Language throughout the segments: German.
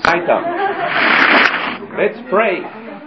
Weiter. Let's pray.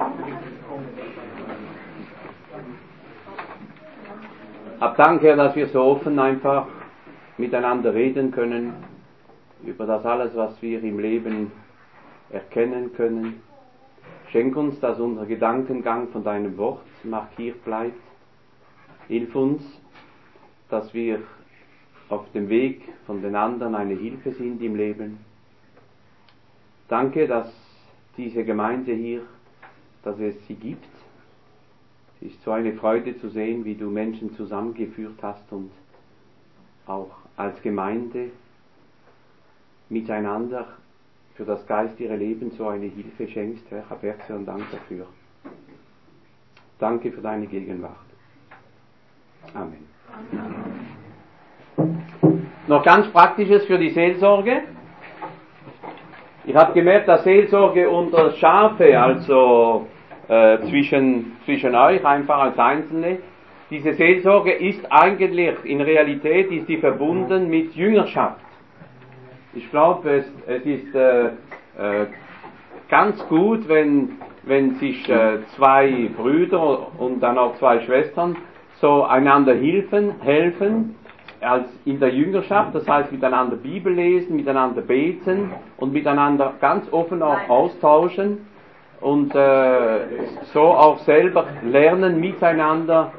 Hab Dank, Herr, dass wir so offen einfach miteinander reden können über das alles, was wir im Leben erkennen können. Schenk uns, dass unser Gedankengang von deinem Wort markiert bleibt. Hilf uns, dass wir auf dem Weg von den anderen eine Hilfe sind im Leben. Danke, dass diese Gemeinde hier, dass es sie gibt. Es ist so eine Freude zu sehen, wie du Menschen zusammengeführt hast und auch als Gemeinde miteinander für das geistige Leben so eine Hilfe schenkst. Herr, hab herzlichen Dank dafür. Danke für deine Gegenwart. Amen. Noch ganz Praktisches für die Seelsorge. Ich habe gemerkt, dass Seelsorge unter Schafe, also zwischen euch einfach als Einzelne, diese Seelsorge ist eigentlich, in Realität ist die verbunden mit Jüngerschaft. Ich glaube, es ist ganz gut, wenn sich zwei Brüder und dann auch zwei Schwestern so einander helfen als in der Jüngerschaft, das heißt miteinander Bibel lesen, miteinander beten und miteinander ganz offen auch austauschen und so auch selber lernen, miteinander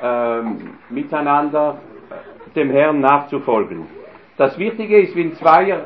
dem Herrn nachzufolgen. Das Wichtige ist, wenn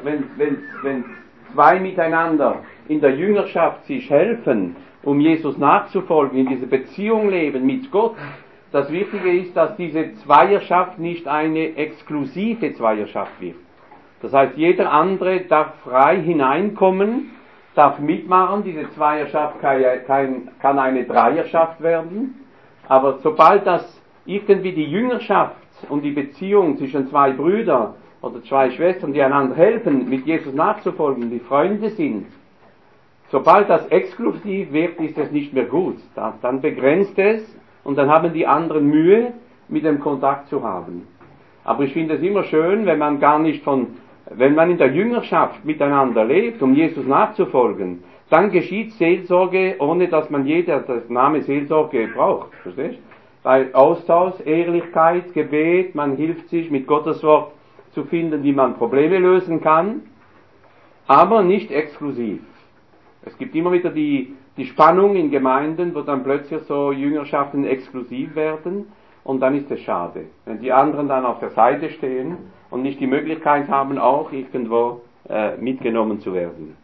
zwei miteinander in der Jüngerschaft sich helfen, um Jesus nachzufolgen, in dieser Beziehung leben mit Gott, das Wichtige ist, dass diese Zweierschaft nicht eine exklusive Zweierschaft wird. Das heißt, jeder andere darf frei hineinkommen, darf mitmachen. Diese Zweierschaft kann eine Dreierschaft werden. Aber sobald das irgendwie die Jüngerschaft und die Beziehung zwischen zwei Brüdern oder zwei Schwestern, die einander helfen, mit Jesus nachzufolgen, die Freunde sind, sobald das exklusiv wird, ist es nicht mehr gut. Dann begrenzt es und dann haben die anderen Mühe, mit dem Kontakt zu haben. Aber ich finde es immer schön, wenn man in der Jüngerschaft miteinander lebt, um Jesus nachzufolgen, dann geschieht Seelsorge, ohne dass man das Name Seelsorge braucht. Verstehst? Weil Austausch, Ehrlichkeit, Gebet, man hilft sich mit Gottes Wort zu finden, wie man Probleme lösen kann, aber nicht exklusiv. Es gibt immer wieder die Spannung in Gemeinden, wo dann plötzlich so Jüngerschaften exklusiv werden und dann ist es schade, wenn die anderen dann auf der Seite stehen und nicht die Möglichkeit haben, auch irgendwo mitgenommen zu werden.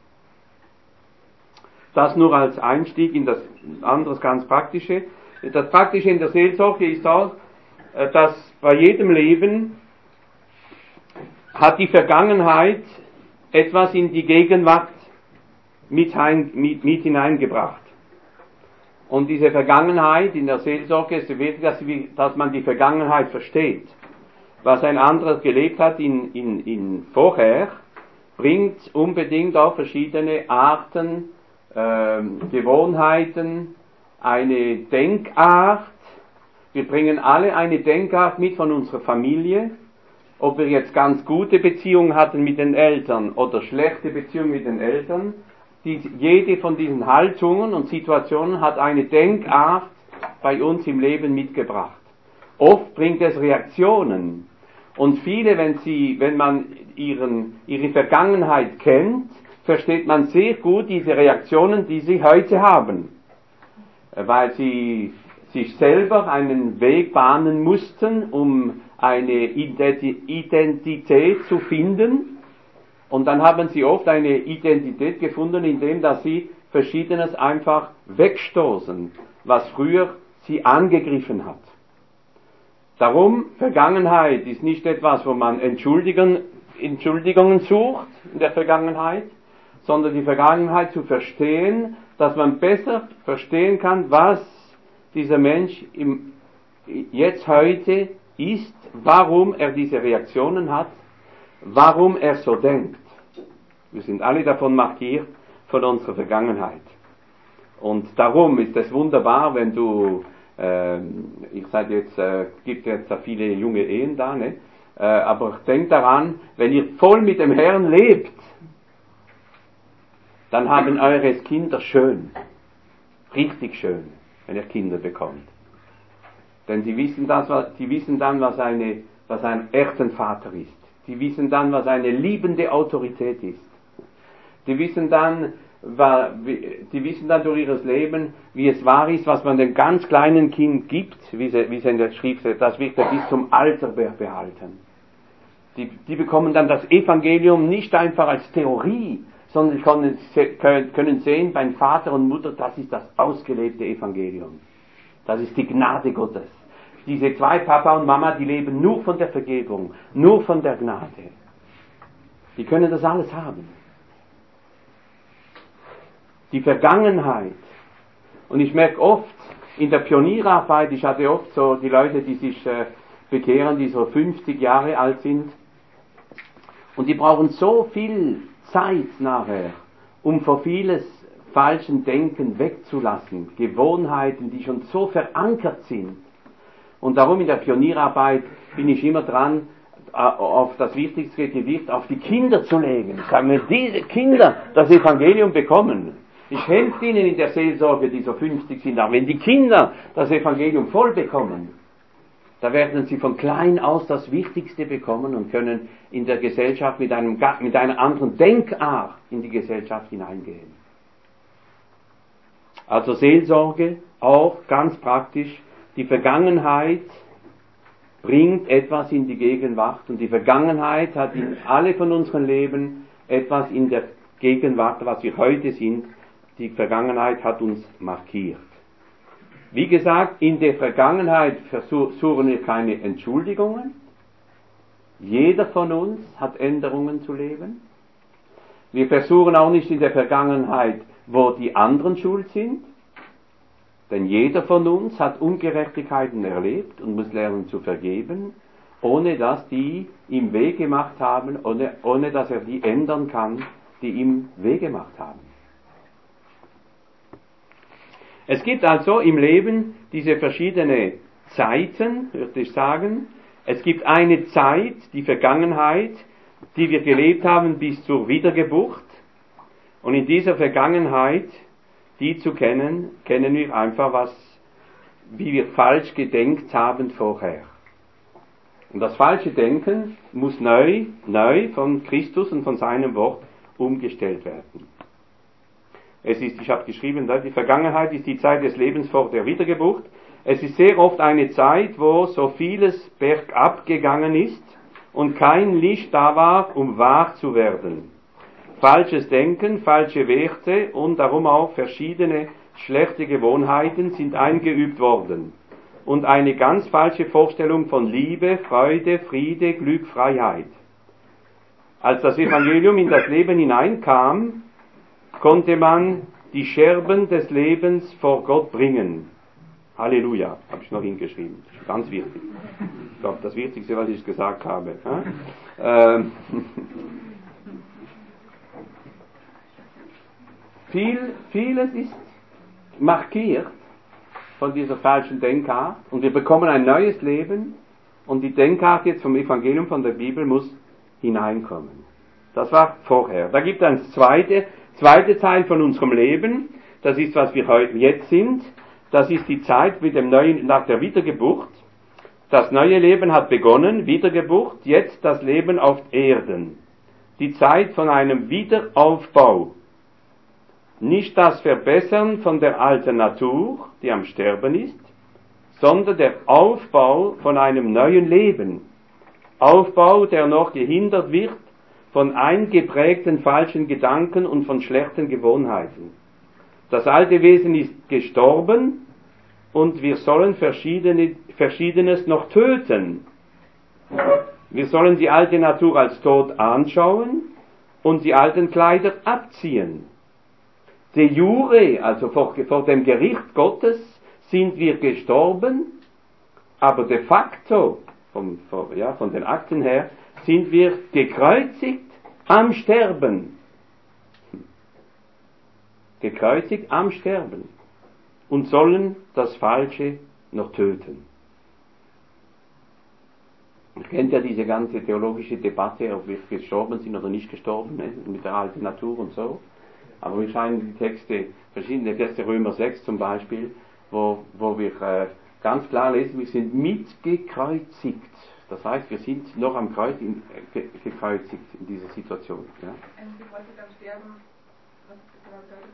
Das nur als Einstieg in das anderes ganz Praktische. Das Praktische in der Seelsorge ist auch, dass bei jedem Leben hat die Vergangenheit etwas in die Gegenwart mit hineingebracht. Und diese Vergangenheit in der Seelsorge ist wichtig, dass man die Vergangenheit versteht. Was ein anderer gelebt hat in vorher, bringt unbedingt auch verschiedene Arten, Gewohnheiten, eine Denkart. Wir bringen alle eine Denkart mit von unserer Familie. Ob wir jetzt ganz gute Beziehungen hatten mit den Eltern oder schlechte Beziehungen mit den Eltern, jede von diesen Haltungen und Situationen hat eine Denkart bei uns im Leben mitgebracht. Oft bringt es Reaktionen. Und viele, wenn man ihre Vergangenheit kennt, versteht man sehr gut diese Reaktionen, die sie heute haben. Weil sie sich selber einen Weg bahnen mussten, um eine Identität zu finden. Und dann haben sie oft eine Identität gefunden, indem dass sie Verschiedenes einfach wegstoßen, was früher sie angegriffen hat. Darum, Vergangenheit ist nicht etwas, wo man Entschuldigungen sucht in der Vergangenheit, sondern die Vergangenheit zu verstehen, dass man besser verstehen kann, was dieser Mensch jetzt heute ist, warum er diese Reaktionen hat, warum er so denkt. Wir sind alle davon markiert von unserer Vergangenheit. Und darum ist es wunderbar, wenn du, ich sage jetzt, gibt jetzt viele junge Ehen da, ne? Aber denkt daran, wenn ihr voll mit dem Herrn lebt, dann haben eure Kinder schön, richtig schön, wenn ihr Kinder bekommt. Denn sie wissen dann, was ein echter Vater ist. Die wissen dann, was eine liebende Autorität ist. Die wissen dann durch ihr Leben, wie es wahr ist, was man dem ganz kleinen Kind gibt, wie es in der Schrift steht, das wird er bis zum Alter behalten. Die bekommen dann das Evangelium nicht einfach als Theorie, sondern können sehen, beim Vater und Mutter, das ist das ausgelebte Evangelium. Das ist die Gnade Gottes. Diese zwei, Papa und Mama, die leben nur von der Vergebung, nur von der Gnade. Die können das alles haben. Die Vergangenheit. Und ich merke oft in der Pionierarbeit, ich hatte oft so die Leute, die sich bekehren, die so 50 Jahre alt sind. Und die brauchen so viel Zeit nachher, um vor vieles falschen Denken wegzulassen. Gewohnheiten, die schon so verankert sind. Und darum in der Pionierarbeit bin ich immer dran, auf das wichtigste Gewicht auf die Kinder zu legen. Sagen wir, diese Kinder das Evangelium bekommen. Ich helfe ihnen in der Seelsorge, die so 50 sind. Aber wenn die Kinder das Evangelium voll bekommen, da werden sie von klein aus das Wichtigste bekommen und können in der Gesellschaft mit einer anderen Denkart in die Gesellschaft hineingehen. Also Seelsorge, auch ganz praktisch. Die Vergangenheit bringt etwas in die Gegenwart und die Vergangenheit hat in alle von unseren Leben etwas in der Gegenwart, was wir heute sind. Die Vergangenheit hat uns markiert. Wie gesagt, in der Vergangenheit suchen wir keine Entschuldigungen. Jeder von uns hat Änderungen zu leben. Wir versuchen auch nicht in der Vergangenheit, wo die anderen schuld sind. Denn jeder von uns hat Ungerechtigkeiten erlebt und muss lernen zu vergeben, ohne dass die ihm weh gemacht haben, ohne dass er die ändern kann, die ihm weh gemacht haben. Es gibt also im Leben diese verschiedenen Zeiten, würde ich sagen. Es gibt eine Zeit, die Vergangenheit, die wir gelebt haben bis zur Wiedergeburt. Und in dieser Vergangenheit, die zu kennen wir einfach wie wir falsch gedenkt haben vorher. Und das falsche Denken muss neu von Christus und von seinem Wort umgestellt werden. Ich habe geschrieben, die Vergangenheit ist die Zeit des Lebens vor der Wiedergeburt. Es ist sehr oft eine Zeit, wo so vieles bergab gegangen ist und kein Licht da war, um wahr zu werden. Falsches Denken, falsche Werte und darum auch verschiedene schlechte Gewohnheiten sind eingeübt worden. Und eine ganz falsche Vorstellung von Liebe, Freude, Friede, Glück, Freiheit. Als das Evangelium in das Leben hineinkam, konnte man die Scherben des Lebens vor Gott bringen. Halleluja, habe ich noch hingeschrieben. Ganz wichtig. Ich glaube, das Wichtigste, was ich gesagt habe. Vieles ist markiert von dieser falschen Denkart und wir bekommen ein neues Leben und die Denkart jetzt vom Evangelium, von der Bibel muss hineinkommen. Das war vorher. Da gibt es ein zweite Teil von unserem Leben, das ist, was wir jetzt sind. Das ist die Zeit nach der Wiedergeburt. Das neue Leben hat begonnen, Wiedergeburt, jetzt das Leben auf Erden. Die Zeit von einem Wiederaufbau. Nicht das Verbessern von der alten Natur, die am Sterben ist, sondern der Aufbau von einem neuen Leben. Aufbau, der noch gehindert wird von eingeprägten falschen Gedanken und von schlechten Gewohnheiten. Das alte Wesen ist gestorben und wir sollen Verschiedenes noch töten. Wir sollen die alte Natur als tot anschauen und die alten Kleider abziehen. De jure, also vor dem Gericht Gottes, sind wir gestorben, aber de facto, von den Akten her, sind wir gekreuzigt am Sterben. Gekreuzigt am Sterben. Und sollen das Falsche noch töten. Ihr kennt ja diese ganze theologische Debatte, ob wir gestorben sind oder nicht gestorben, mit der alten Natur und so. Aber mir scheinen die Texte, verschiedene Texte, Römer 6 zum Beispiel, wo wir ganz klar lesen, wir sind mitgekreuzigt. Das heißt, wir sind noch am Kreuz gekreuzigt in dieser Situation. Ja? Sie wollte dann sterben. Was bedeutet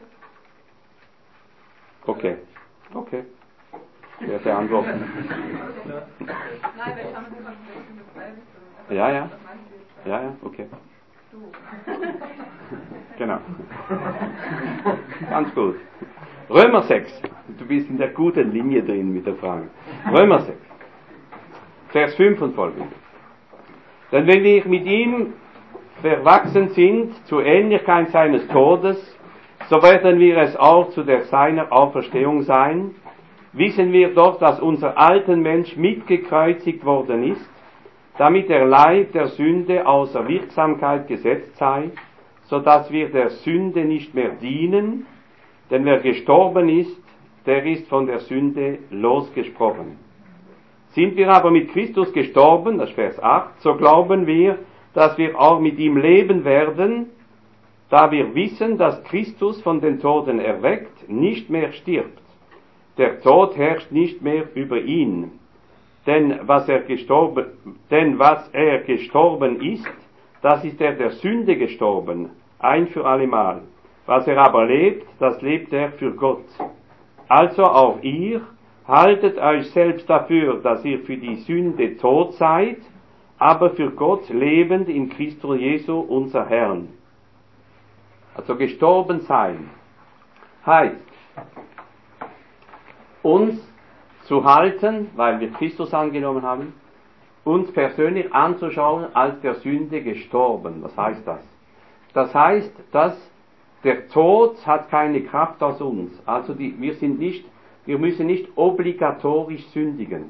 das? Okay. Ich werde antworten. Nein, wir haben Sie von der Ja, okay. Genau. Ganz gut. Römer 6. Du bist in der guten Linie drin mit der Frage. Römer 6. Vers 5 und folgende. Denn wenn wir mit ihm verwachsen sind zur Ähnlichkeit seines Todes, so werden wir es auch zu der seiner Auferstehung sein. Wissen wir doch, dass unser alter Mensch mitgekreuzigt worden ist, damit der Leib der Sünde außer Wirksamkeit gesetzt sei, so dass wir der Sünde nicht mehr dienen, denn wer gestorben ist, der ist von der Sünde losgesprochen. Sind wir aber mit Christus gestorben, das ist Vers 8, so glauben wir, dass wir auch mit ihm leben werden, da wir wissen, dass Christus von den Toten erweckt nicht mehr stirbt. Der Tod herrscht nicht mehr über ihn. Denn was er gestorben ist, das ist er der Sünde gestorben, ein für allemal. Was er aber lebt, das lebt er für Gott. Also auch ihr, haltet euch selbst dafür, dass ihr für die Sünde tot seid, aber für Gott lebend in Christus Jesu, unser Herrn. Also gestorben sein heißt, uns zu halten, weil wir Christus angenommen haben, uns persönlich anzuschauen als der Sünde gestorben. Was heißt das? Das heißt, dass der Tod hat keine Kraft aus uns. Also wir müssen nicht obligatorisch sündigen.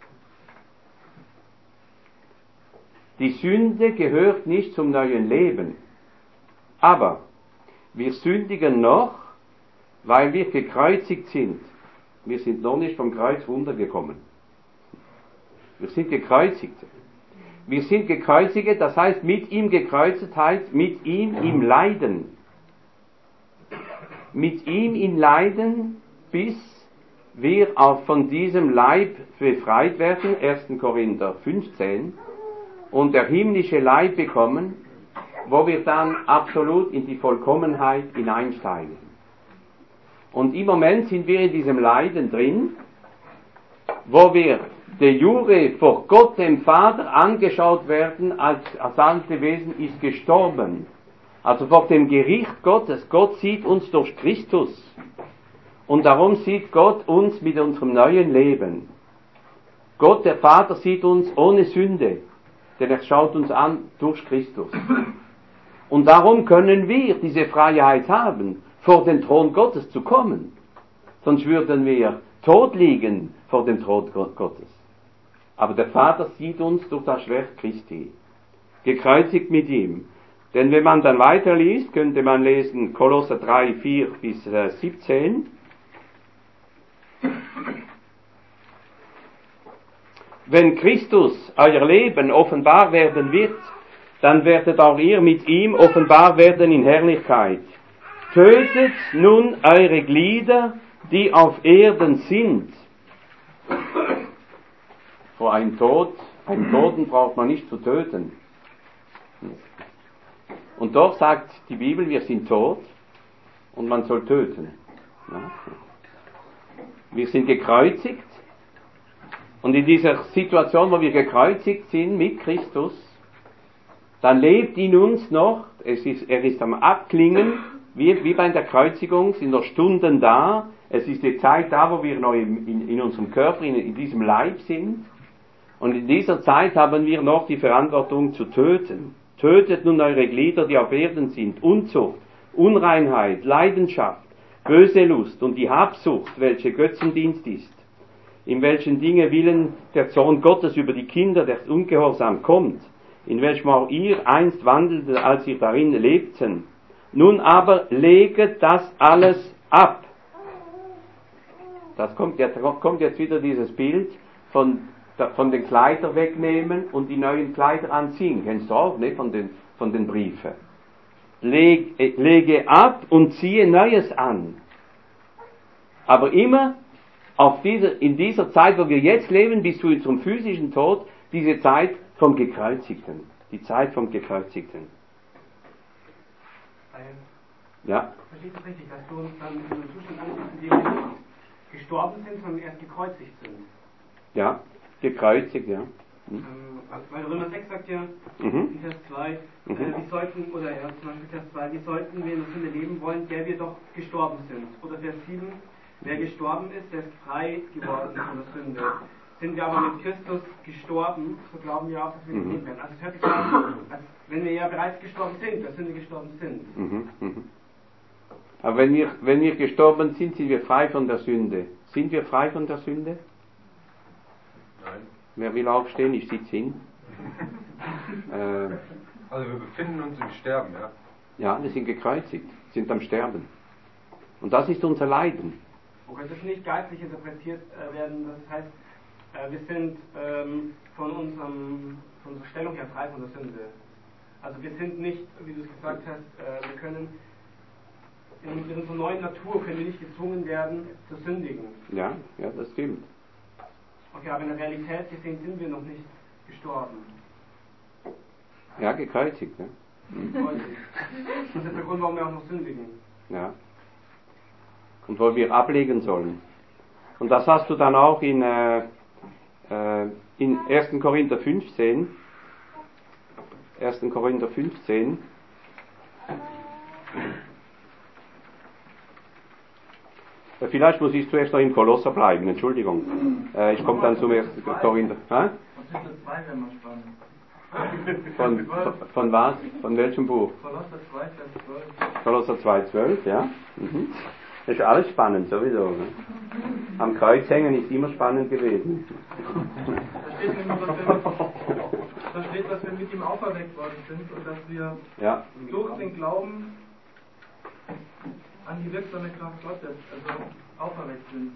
Die Sünde gehört nicht zum neuen Leben. Aber wir sündigen noch, weil wir gekreuzigt sind. Wir sind noch nicht vom Kreuz runtergekommen. Wir sind Gekreuzigte. Wir sind Gekreuzigte, das heißt mit ihm gekreuzigt heißt mit ihm im Leiden. Mit ihm in Leiden, bis wir auch von diesem Leib befreit werden, 1. Korinther 15, und der himmlische Leib bekommen, wo wir dann absolut in die Vollkommenheit hineinsteigen. Und im Moment sind wir in diesem Leiden drin, wo wir de jure vor Gott, dem Vater, angeschaut werden, als alte Wesen ist gestorben. Also vor dem Gericht Gottes. Gott sieht uns durch Christus. Und darum sieht Gott uns mit unserem neuen Leben. Gott, der Vater, sieht uns ohne Sünde, denn er schaut uns an durch Christus. Und darum können wir diese Freiheit haben, vor den Thron Gottes zu kommen. Sonst würden wir tot liegen vor dem Thron Gottes. Aber der Vater sieht uns durch das Werk Christi, gekreuzigt mit ihm. Denn wenn man dann weiterliest, könnte man lesen Kolosser 3, 4 bis 17. Wenn Christus euer Leben offenbar werden wird, dann werdet auch ihr mit ihm offenbar werden in Herrlichkeit. Tötet nun eure Glieder, die auf Erden sind. Vor einem Toten braucht man nicht zu töten. Und doch sagt die Bibel, wir sind tot und man soll töten. Wir sind gekreuzigt und in dieser Situation, wo wir gekreuzigt sind mit Christus, dann lebt in uns noch, er ist am Abklingen, wie bei der Kreuzigung, sind noch Stunden da, es ist die Zeit da, wo wir noch in unserem Körper, in diesem Leib sind, und in dieser Zeit haben wir noch die Verantwortung zu töten. Tötet nun eure Glieder, die auf Erden sind, Unzucht, Unreinheit, Leidenschaft, böse Lust und die Habsucht, welche Götzendienst ist, in welchen Dinge willen der Zorn Gottes über die Kinder der Ungehorsam kommt, in welchem auch ihr einst wandeltet, als ihr darin lebten. Nun aber leget das alles ab. Das kommt jetzt wieder dieses Bild von den Kleidern wegnehmen und die neuen Kleider anziehen. Kennst du auch, ne? Von den Briefen. lege ab und ziehe Neues an. Aber immer in dieser Zeit, wo wir jetzt leben, bis zu unserem physischen Tod, diese Zeit vom Gekreuzigten. Die Zeit vom Gekreuzigten. Ja. Versteht das richtig, dass wir uns dann in einem Zustand anfinden, in dem wir nicht gestorben sind, sondern erst gekreuzigt sind? Ja, gekreuzigt, ja. Weil Römer 6 sagt ja, in Vers 2, wir sollten, oder ja, zum Beispiel Vers 2, wie sollten wir in der Sünde leben wollen, der wir doch gestorben sind. Oder Vers 7, wer gestorben ist, der ist frei geworden von der Sünde. Sind wir aber mit Christus gestorben, so glauben wir auch, dass wir nicht werden. Also es hört sich an, als wenn wir ja bereits gestorben sind, der Sünde gestorben sind. Aber wenn wir gestorben sind, sind wir frei von der Sünde. Sind wir frei von der Sünde? Nein. Wer will aufstehen? Ich sitze hin. Also wir befinden uns im Sterben, ja? Ja, wir sind gekreuzigt, sind am Sterben. Und das ist unser Leiden. Okay, das nicht geistlich interpretiert werden, das heißt, wir sind von unserer Stellung her frei von der Sünde. Also wir sind nicht, wie du es gesagt hast, wir können in unserer neuen Natur können wir nicht gezwungen werden zu sündigen. Ja, das stimmt. Okay, aber in der Realität gesehen sind wir noch nicht gestorben. Ja, gekreuzigt, ne? Das ist der Grund, warum wir auch noch sündigen. Ja. Und wo wir ablegen sollen. Und das hast du dann auch in 1. Korinther 15. 1. Korinther 15. Vielleicht muss ich zuerst noch im Kolosser bleiben, Entschuldigung. Ich komme dann zum 1. Korinther. Von was? Von welchem Buch? Kolosser 2, 12, ja. Das ist alles spannend, sowieso. Ne? Am Kreuz hängen ist immer spannend gewesen. Da steht, dass wir mit ihm auferweckt worden sind und dass wir durch den Glauben an die wirksame Kraft Gottes, also auferweckt sind.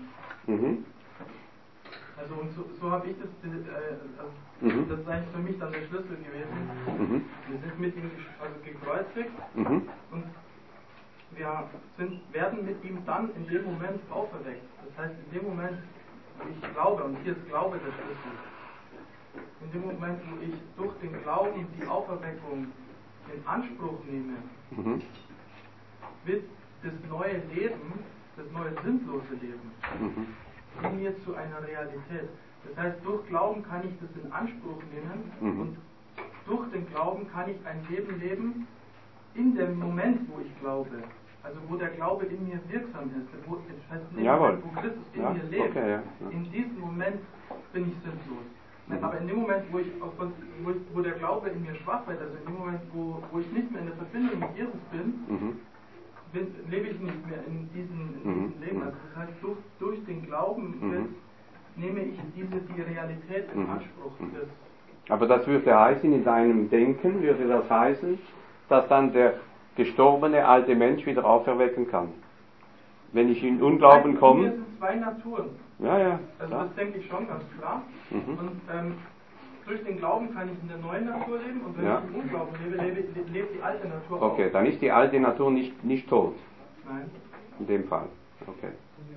Also und so habe ich das, das ist eigentlich für mich dann der Schlüssel gewesen. Wir sind mit ihm gekreuzigt und wir werden mit ihm dann in dem Moment auferweckt. Das heißt, in dem Moment, wo ich glaube, und hier ist Glaube der Schlüssel, in dem Moment, wo ich durch den Glauben die Auferweckung in Anspruch nehme, wird das neue Leben, das neue sinnlose Leben, in mir zu einer Realität. Das heißt, durch Glauben kann ich das in Anspruch nehmen und durch den Glauben kann ich ein Leben leben in dem Moment, wo ich glaube. Also wo der Glaube in mir wirksam ist, wo Christus in mir lebt. Okay, in diesem Moment bin ich sinnlos. Aber in dem Moment, wo der Glaube in mir schwach wird, also in dem Moment, wo ich nicht mehr in der Verbindung mit Jesus bin, lebe ich nicht mehr in diesem Leben. Also das heißt, durch den Glauben nehme ich die Realität in Anspruch. Aber das würde heißen, in deinem Denken würde das heißen, dass dann der gestorbene alte Mensch wieder auferwecken kann. Wenn ich in Unglauben komme. Hier sind zwei Naturen. Ja. Also das denke ich schon ganz klar. Und durch den Glauben kann ich in der neuen Natur leben und wenn ich im Unglauben lebe, lebt die alte Natur auch. Okay, dann ist die alte Natur nicht tot. Nein. In dem Fall. Okay.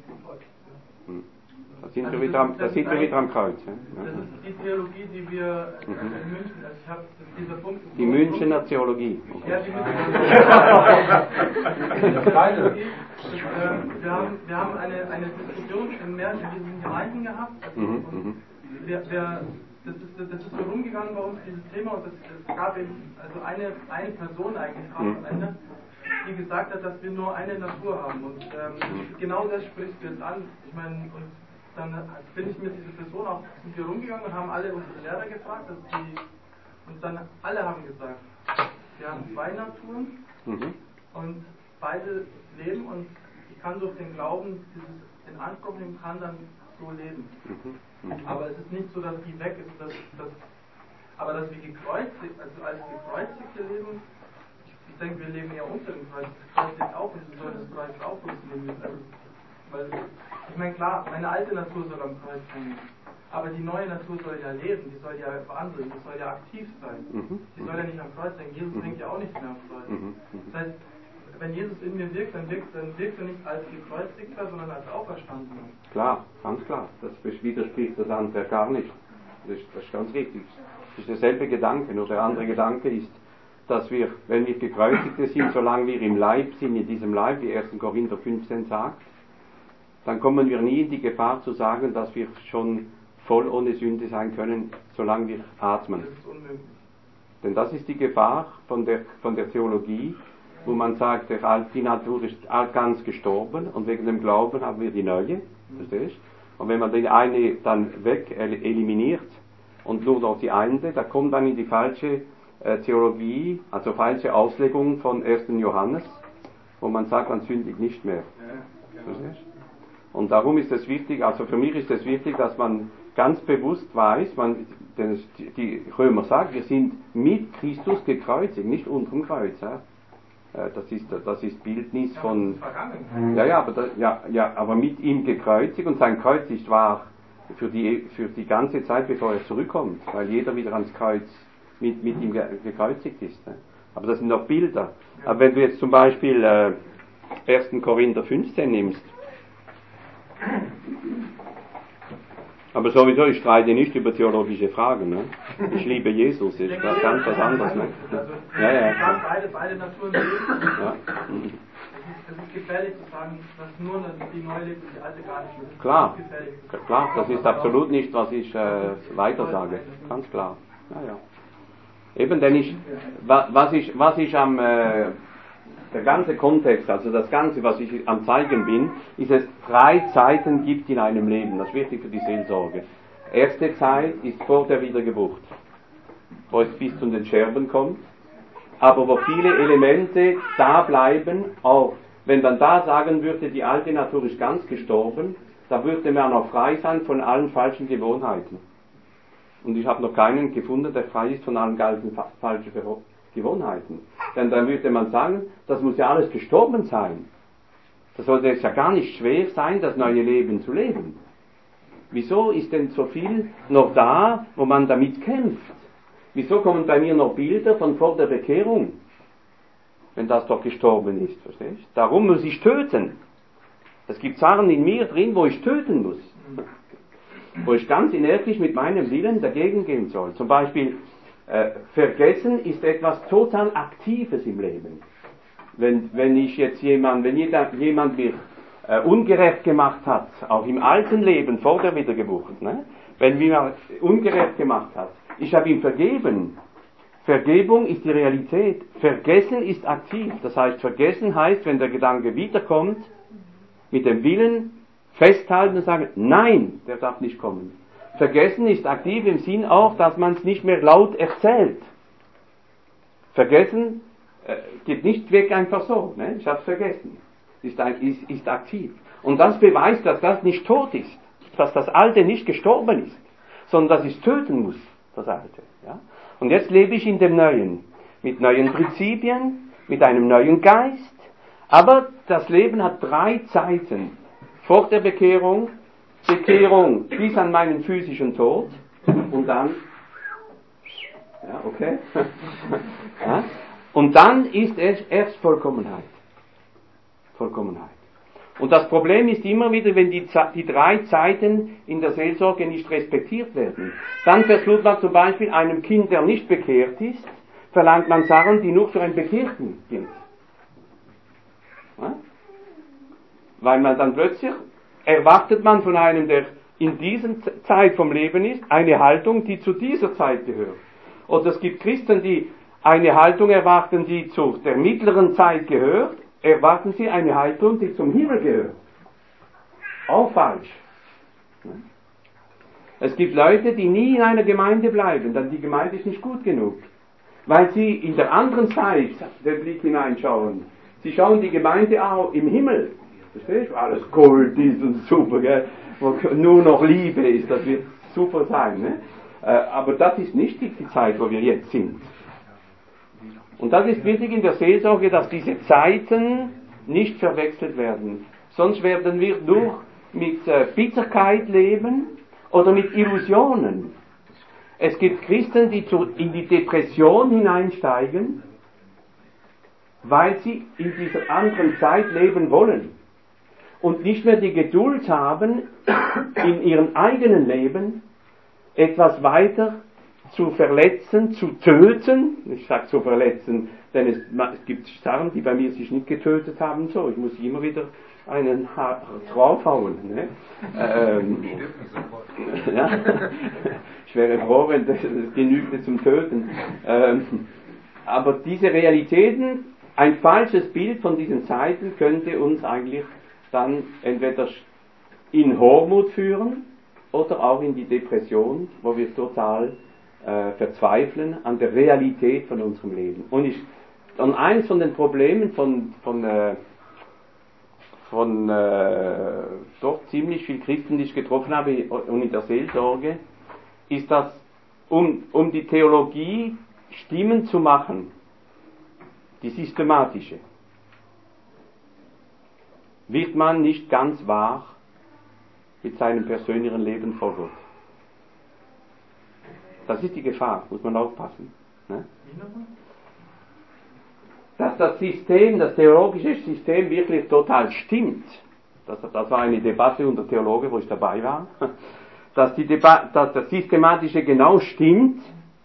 Da sind wir wieder am Kreuz. Ja? Das ist die Theologie, die wir in München, also ich habe dieser Punkt. Die Münchner Theologie. Okay. Ja, die wir haben eine Diskussion in diesen Gemeinden gehabt. Das ist so rumgegangen bei uns, dieses Thema, und es gab eben also eine Person eigentlich am Ende, die gesagt hat, dass wir nur eine Natur haben. Und genau das sprichst du jetzt an. Ich meine, und dann bin ich mit dieser Person auch sind wir rumgegangen und haben alle unsere Lehrer gefragt, und dann alle haben gesagt, wir haben zwei Naturen und beide leben und ich kann durch den Glauben dieses in Anspruch nehmen, kann dann so leben. Aber es ist nicht so, dass die weg ist, aber dass wir gekreuzigt, also als Gekreuzigte leben, ich denke, wir leben ja unter dem Kreuz, das Kreuz lebt auch und wir sollen das Kreuz auch leben. Also, weil, ich meine, klar, meine alte Natur soll am Kreuz hängen. Aber die neue Natur soll ja leben, die soll ja wandeln, die soll ja aktiv sein. Die soll ja nicht am Kreuz hängen. Jesus hängt ja auch nicht mehr am Kreuz. Das heißt, wenn Jesus in mir wirkt, dann wirkt er nicht als Gekreuzigter, sondern als Auferstandener. Klar, ganz klar. Das widerspricht das andere gar nicht. Das ist ganz richtig. Das ist derselbe Gedanke. Nur der andere Gedanke ist, dass wir, wenn wir Gekreuzigte sind, solange wir im Leib sind, in diesem Leib, wie 1. Korinther 15 sagt, dann kommen wir nie in die Gefahr zu sagen, dass wir schon voll ohne Sünde sein können, solange wir atmen. Das ist unmöglich. Denn das ist die Gefahr von der Theologie, wo man sagt, die Natur ist ganz gestorben und wegen dem Glauben haben wir die neue. Verstehst? Und wenn man die eine dann eliminiert und nur noch die eine, da kommt man in die falsche Theologie, also falsche Auslegung von 1. Johannes, wo man sagt, man sündigt nicht mehr. Verstehst? Und darum ist es wichtig, also für mich ist es wichtig, dass man ganz bewusst weiß, denn die Römer sagt, wir sind mit Christus gekreuzigt, nicht unterm Kreuz. Das ist Bildnis von. Aber mit ihm gekreuzigt, und sein Kreuz ist wahr für die ganze Zeit, bevor er zurückkommt, weil jeder wieder ans Kreuz mit ihm gekreuzigt ist. Aber das sind noch Bilder. Aber wenn du jetzt zum Beispiel 1. Korinther 15 nimmst, aber sowieso, ich streite nicht über theologische Fragen. Ne? Ich liebe Jesus, ist das ganz was anderes. Ne? Beide Naturen leben. Ja. Es ist gefährlich zu sagen, dass nur die neue lebt und die alte gar nicht lebt. Klar, das ist absolut nicht, was ich weiter sage. Ganz klar. Ja. Eben, denn was ich am der ganze Kontext, also das Ganze, was ich am Zeigen bin, ist es 3 Zeiten gibt in einem Leben. Das ist wichtig für die Seelsorge. Erste Zeit ist vor der Wiedergeburt, wo es bis zu den Scherben kommt, aber wo viele Elemente da bleiben, auch wenn man da sagen würde, die alte Natur ist ganz gestorben, da würde man auch frei sein von allen falschen Gewohnheiten. Und ich habe noch keinen gefunden, der frei ist von allen falschen Gewohnheiten. Denn dann würde man sagen, das muss ja alles gestorben sein. Das sollte es ja gar nicht schwer sein, das neue Leben zu leben. Wieso ist denn so viel noch da, wo man damit kämpft? Wieso kommen bei mir noch Bilder von vor der Bekehrung? Wenn das doch gestorben ist, verstehst du? Darum muss ich töten. Es gibt Sachen in mir drin, wo ich töten muss. Wo ich ganz energisch mit meinem Willen dagegen gehen soll. Zum Beispiel, Vergessen ist etwas total Aktives im Leben. Wenn jemand mir ungerecht gemacht hat, auch im alten Leben vor der Wiedergeburt, ne? Wenn mir ungerecht gemacht hat, ich habe ihm vergeben. Vergebung ist die Realität. Vergessen ist aktiv. Das heißt, vergessen heißt, wenn der Gedanke wiederkommt, mit dem Willen festhalten und sagen, nein, der darf nicht kommen. Vergessen ist aktiv im Sinn auch, dass man es nicht mehr laut erzählt. Vergessen geht nicht weg einfach so. Ne? Ich habe es vergessen. Ist aktiv. Und das beweist, dass das nicht tot ist. Dass das Alte nicht gestorben ist. Sondern dass es töten muss, das Alte. Ja? Und jetzt lebe ich in dem Neuen. Mit neuen Prinzipien, mit einem neuen Geist. Aber das Leben hat 3 Zeiten. Vor der Bekehrung bis an meinen physischen Tod und dann, ja, okay, ja, und dann ist es erst Vollkommenheit. Und das Problem ist immer wieder, wenn die 3 Zeiten in der Seelsorge nicht respektiert werden. Dann versucht man zum Beispiel einem Kind, der nicht bekehrt ist, verlangt man Sachen, die nur für einen Bekehrten gilt. Ja? Weil man dann plötzlich erwartet man von einem, der in dieser Zeit vom Leben ist, eine Haltung, die zu dieser Zeit gehört. Oder es gibt Christen, die eine Haltung erwarten, die zu der mittleren Zeit gehört, erwarten sie eine Haltung, die zum Himmel gehört. Auch falsch. Es gibt Leute, die nie in einer Gemeinde bleiben, denn die Gemeinde ist nicht gut genug. Weil sie in der anderen Zeit den Blick hineinschauen. Sie schauen die Gemeinde auch im Himmel. Verstehst du? Alles Gold ist und super, gell? Wo nur noch Liebe ist, das wird super sein. Ne? Aber das ist nicht die Zeit, wo wir jetzt sind. Und das ist wichtig in der Seelsorge, dass diese Zeiten nicht verwechselt werden. Sonst werden wir nur mit Bitterkeit leben oder mit Illusionen. Es gibt Christen, die in die Depression hineinsteigen, weil sie in dieser anderen Zeit leben wollen und nicht mehr die Geduld haben, in ihrem eigenen Leben etwas weiter zu verletzen, zu töten. Ich sage zu verletzen, denn es gibt Sachen, die bei mir sich nicht getötet haben. So, ich muss immer wieder einen draufhauen. Ne? Ja. Ich wäre froh, wenn das genügte zum Töten. Aber diese Realitäten, ein falsches Bild von diesen Zeiten könnte uns eigentlich dann entweder in Hochmut führen oder auch in die Depression, wo wir total verzweifeln an der Realität von unserem Leben. Und eines von den Problemen von doch ziemlich viel Christen, die ich getroffen habe und in der Seelsorge, ist, dass um die Theologie stimmend zu machen, die systematische, wird man nicht ganz wahr mit seinem persönlichen Leben vor Gott. Das ist die Gefahr, muss man aufpassen. Ne? Dass das System, das theologische System wirklich total stimmt, das war eine Debatte unter Theologen, wo ich dabei war, dass das Systematische genau stimmt,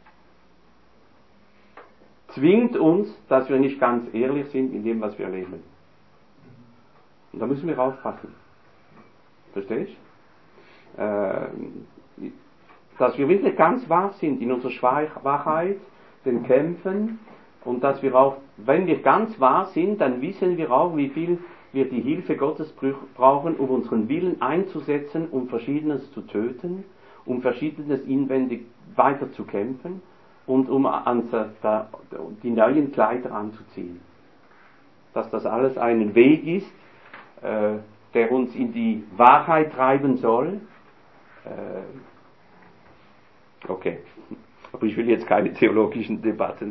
zwingt uns, dass wir nicht ganz ehrlich sind in dem, was wir leben. Und da müssen wir aufpassen. Verstehst du? Dass wir wirklich ganz wahr sind in unserer Schwachheit, den Kämpfen, und dass wir auch, wenn wir ganz wahr sind, dann wissen wir auch, wie viel wir die Hilfe Gottes brauchen, um unseren Willen einzusetzen, um Verschiedenes zu töten, um Verschiedenes inwendig weiter zu kämpfen und um die neuen Kleider anzuziehen. Dass das alles ein Weg ist, der uns in die Wahrheit treiben soll. Okay, aber ich will jetzt keine theologischen Debatten.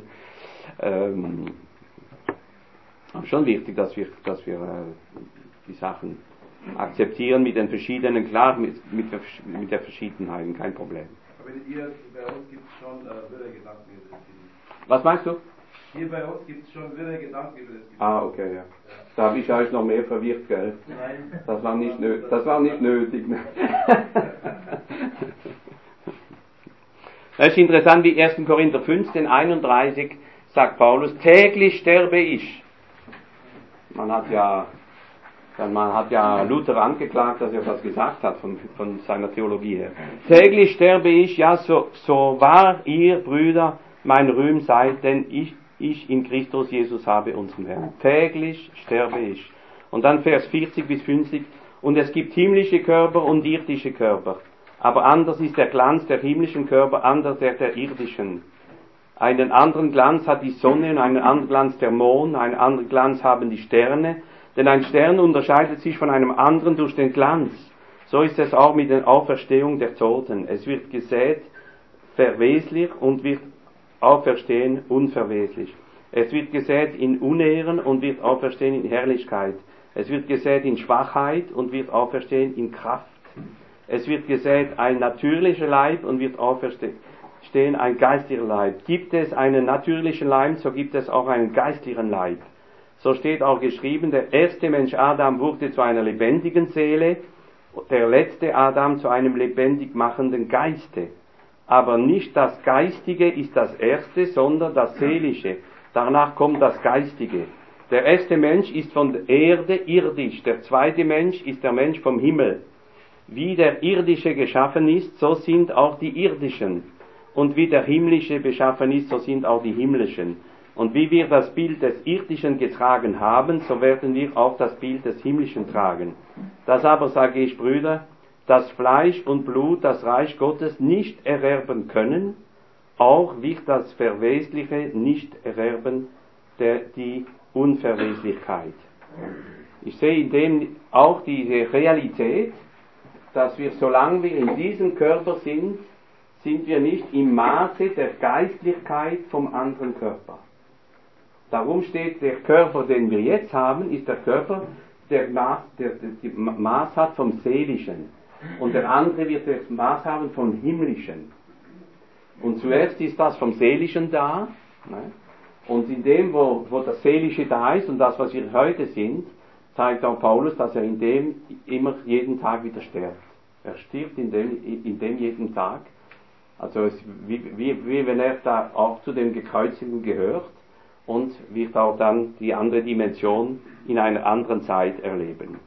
Aber schon wichtig, dass wir die Sachen akzeptieren mit den verschiedenen, klar, mit der Verschiedenheit, kein Problem. Aber hier bei uns gibt es schon wirre Gedanken über das Gebiet. Was meinst du? Hier bei uns gibt es schon wirre Gedanken über das Gebiet. Ah, okay, ja. Da habe ich euch noch mehr verwirrt, gell? Nein. Das war nicht nötig. Es ist interessant, wie 1. Korinther 15, 31 sagt Paulus, täglich sterbe ich. Man hat ja Luther angeklagt, dass er das gesagt hat von seiner Theologie her. Täglich sterbe ich, ja, so wahr ihr, Brüder, mein Ruhm seid, denn ich in Christus Jesus habe unseren Herrn. Täglich sterbe ich. Und dann Vers 40 bis 50, und es gibt himmlische Körper und irdische Körper. Aber anders ist der Glanz der himmlischen Körper, anders der irdischen. Einen anderen Glanz hat die Sonne und einen anderen Glanz der Mond, einen anderen Glanz haben die Sterne, denn ein Stern unterscheidet sich von einem anderen durch den Glanz. So ist es auch mit der Auferstehung der Toten. Es wird gesät verweslich und wird auferstehen unverweslich. Es wird gesät in Unehren und wird auferstehen in Herrlichkeit. Es wird gesät in Schwachheit und wird auferstehen in Kraft. Es wird gesät ein natürlicher Leib und wird auferstehen ein geistlicher Leib. Gibt es einen natürlichen Leib, so gibt es auch einen geistlichen Leib. So steht auch geschrieben, der erste Mensch Adam wurde zu einer lebendigen Seele, der letzte Adam zu einem lebendig machenden Geiste. Aber nicht das Geistige ist das Erste, sondern das Seelische. Danach kommt das Geistige. Der erste Mensch ist von der Erde irdisch, der zweite Mensch ist der Mensch vom Himmel. Wie der Irdische geschaffen ist, so sind auch die Irdischen. Und wie der Himmlische beschaffen ist, so sind auch die Himmlischen. Und wie wir das Bild des Irdischen getragen haben, so werden wir auch das Bild des Himmlischen tragen. Das aber sage ich, Brüder, dass Fleisch und Blut das Reich Gottes nicht erwerben können, auch wird das Verwesliche nicht erwerben, die Unverweslichkeit. Ich sehe in dem auch diese Realität, dass wir, solange wir in diesem Körper sind wir nicht im Maße der Geistlichkeit vom anderen Körper. Darum steht, der Körper, den wir jetzt haben, ist der Körper, der Maß hat vom Seelischen. und der andere wird das Maß haben vom Himmlischen. Und zuerst ist das vom Seelischen da, ne? Und in dem, wo das Seelische da ist und das, was wir heute sind, zeigt auch Paulus, dass er in dem immer jeden Tag wieder stirbt. Er stirbt in dem jeden Tag. Also es, wie wenn er da auch zu dem Gekreuzigten gehört und wird auch dann die andere Dimension in einer anderen Zeit erleben.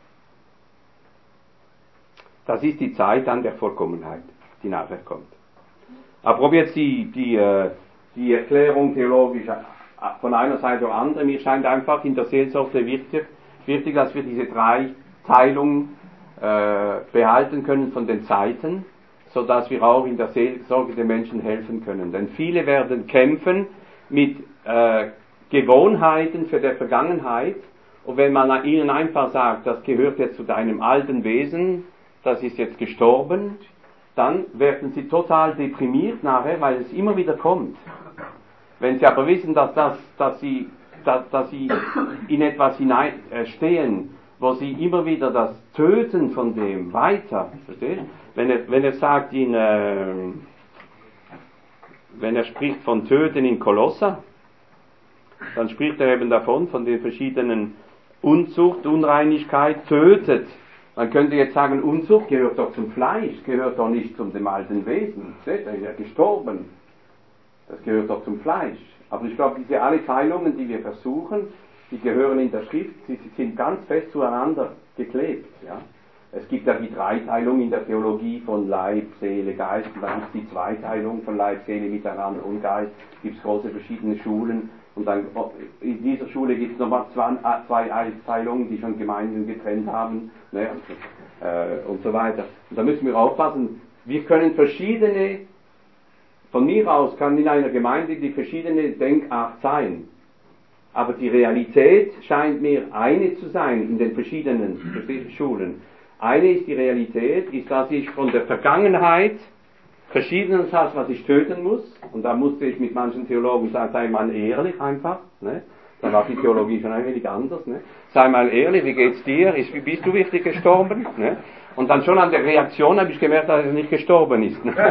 Das ist die Zeit dann der Vollkommenheit, die nachher kommt. Aber ob jetzt die Erklärung theologisch von einer Seite oder anderen, mir scheint einfach in der Seelsorge wichtig, dass wir diese drei Teilungen behalten können von den Zeiten, so dass wir auch in der Seelsorge den Menschen helfen können. Denn viele werden kämpfen mit Gewohnheiten für die Vergangenheit, und wenn man ihnen einfach sagt, das gehört jetzt zu deinem alten Wesen, das ist jetzt gestorben, dann werden sie total deprimiert nachher, weil es immer wieder kommt. Wenn sie aber wissen, dass sie in etwas hineinstehen, wo sie immer wieder das Töten von dem weiter, versteht? Wenn er sagt wenn er spricht von Töten in Kolosser, dann spricht er eben davon, von den verschiedenen Unzucht, Unreinigkeit, tötet. Man könnte jetzt sagen, Unzucht gehört doch zum Fleisch, gehört doch nicht zum dem alten Wesen. Seht, er ist ja gestorben. Das gehört doch zum Fleisch. Aber ich glaube, diese alle Teilungen, die wir versuchen, die gehören in der Schrift, sie sind ganz fest zueinander geklebt. Ja? Es gibt ja die Dreiteilung in der Theologie von Leib, Seele, Geist, und dann gibt es die Zweiteilung von Leib, Seele, miteinander und Geist, gibt es große verschiedene Schulen, und dann in dieser Schule gibt es nochmal zwei Einteilungen, die schon Gemeinden getrennt haben, ne, und so weiter. Und da müssen wir aufpassen, wir können verschiedene, von mir aus kann in einer Gemeinde die verschiedene Denkart sein, aber die Realität scheint mir eine zu sein in den verschiedenen Schulen. Eine ist die Realität, ist, dass ich von der Vergangenheit Verschiedenes habe, was ich töten muss, und da musste ich mit manchen Theologen sagen, sei mal ehrlich einfach, ne? Da war die Theologie schon ein wenig anders, ne? Sei mal ehrlich, wie geht's dir? Bist du wirklich gestorben? Ne? Und dann schon an der Reaktion habe ich gemerkt, dass er nicht gestorben ist. Ne?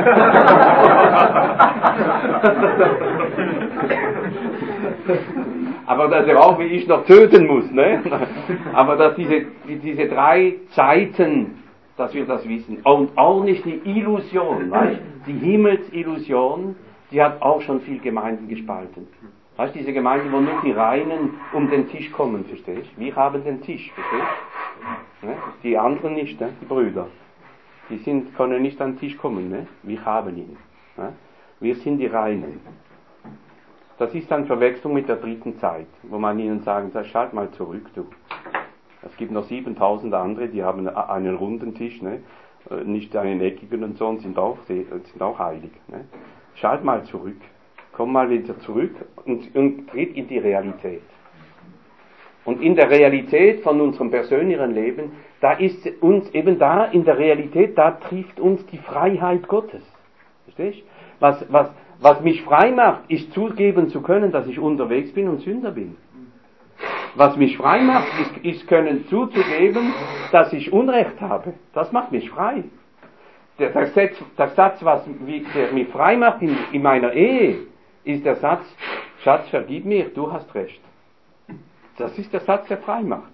Aber dass er auch wie ich noch töten muss, ne? Aber dass diese drei Zeiten, dass wir das wissen. Und auch nicht die Illusion, weißt? Die Himmelsillusion, die hat auch schon viel Gemeinden gespalten. Weißt, diese Gemeinden, wo nur die Reinen um den Tisch kommen, verstehst du? Wir haben den Tisch, verstehst du? Ne? Die anderen nicht, ne? Die Brüder. Die können nicht an den Tisch kommen, ne? Wir haben ihn. Ne? Wir sind die Reinen. Das ist dann Verwechslung mit der dritten Zeit, wo man ihnen sagen soll, schalt mal zurück, du. Es gibt noch 7000 andere, die haben einen runden Tisch, ne? Nicht einen eckigen und so, und sind auch heilig. Ne? Schalt mal zurück. Komm mal wieder zurück und tritt in die Realität. Und in der Realität von unserem persönlichen Leben, da ist uns eben da, in der Realität, da trifft uns die Freiheit Gottes. Verstehst du? Was mich frei macht, ist zugeben zu können, dass ich unterwegs bin und Sünder bin. Was mich frei macht, ist können zuzugeben, dass ich Unrecht habe. Das macht mich frei. Der Satz, der mich frei macht in meiner Ehe, ist der Satz, Schatz, vergib mir, du hast recht. Das ist der Satz, der frei macht.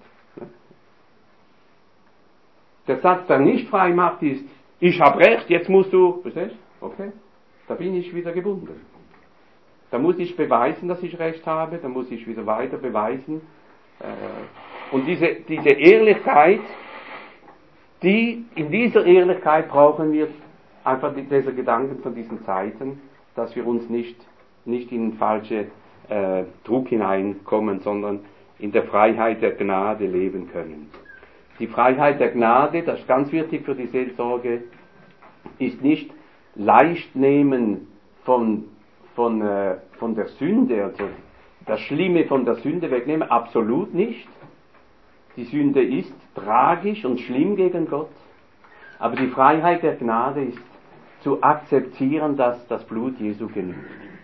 Der Satz, der nicht frei macht, ist, ich habe recht, jetzt musst du, verstehst du? Okay, da bin ich wieder gebunden. Da muss ich beweisen, dass ich recht habe, da muss ich wieder weiter beweisen. Und diese Ehrlichkeit, in dieser Ehrlichkeit brauchen wir einfach diese Gedanken von diesen Zeiten, dass wir uns nicht in falsche Druck hineinkommen, sondern in der Freiheit der Gnade leben können. Die Freiheit der Gnade, das ist ganz wichtig für die Seelsorge, ist nicht Leichtnehmen von der Sünde, also das Schlimme von der Sünde wegnehmen, absolut nicht. Die Sünde ist tragisch und schlimm gegen Gott, aber die Freiheit der Gnade ist zu akzeptieren, dass das Blut Jesu genügt.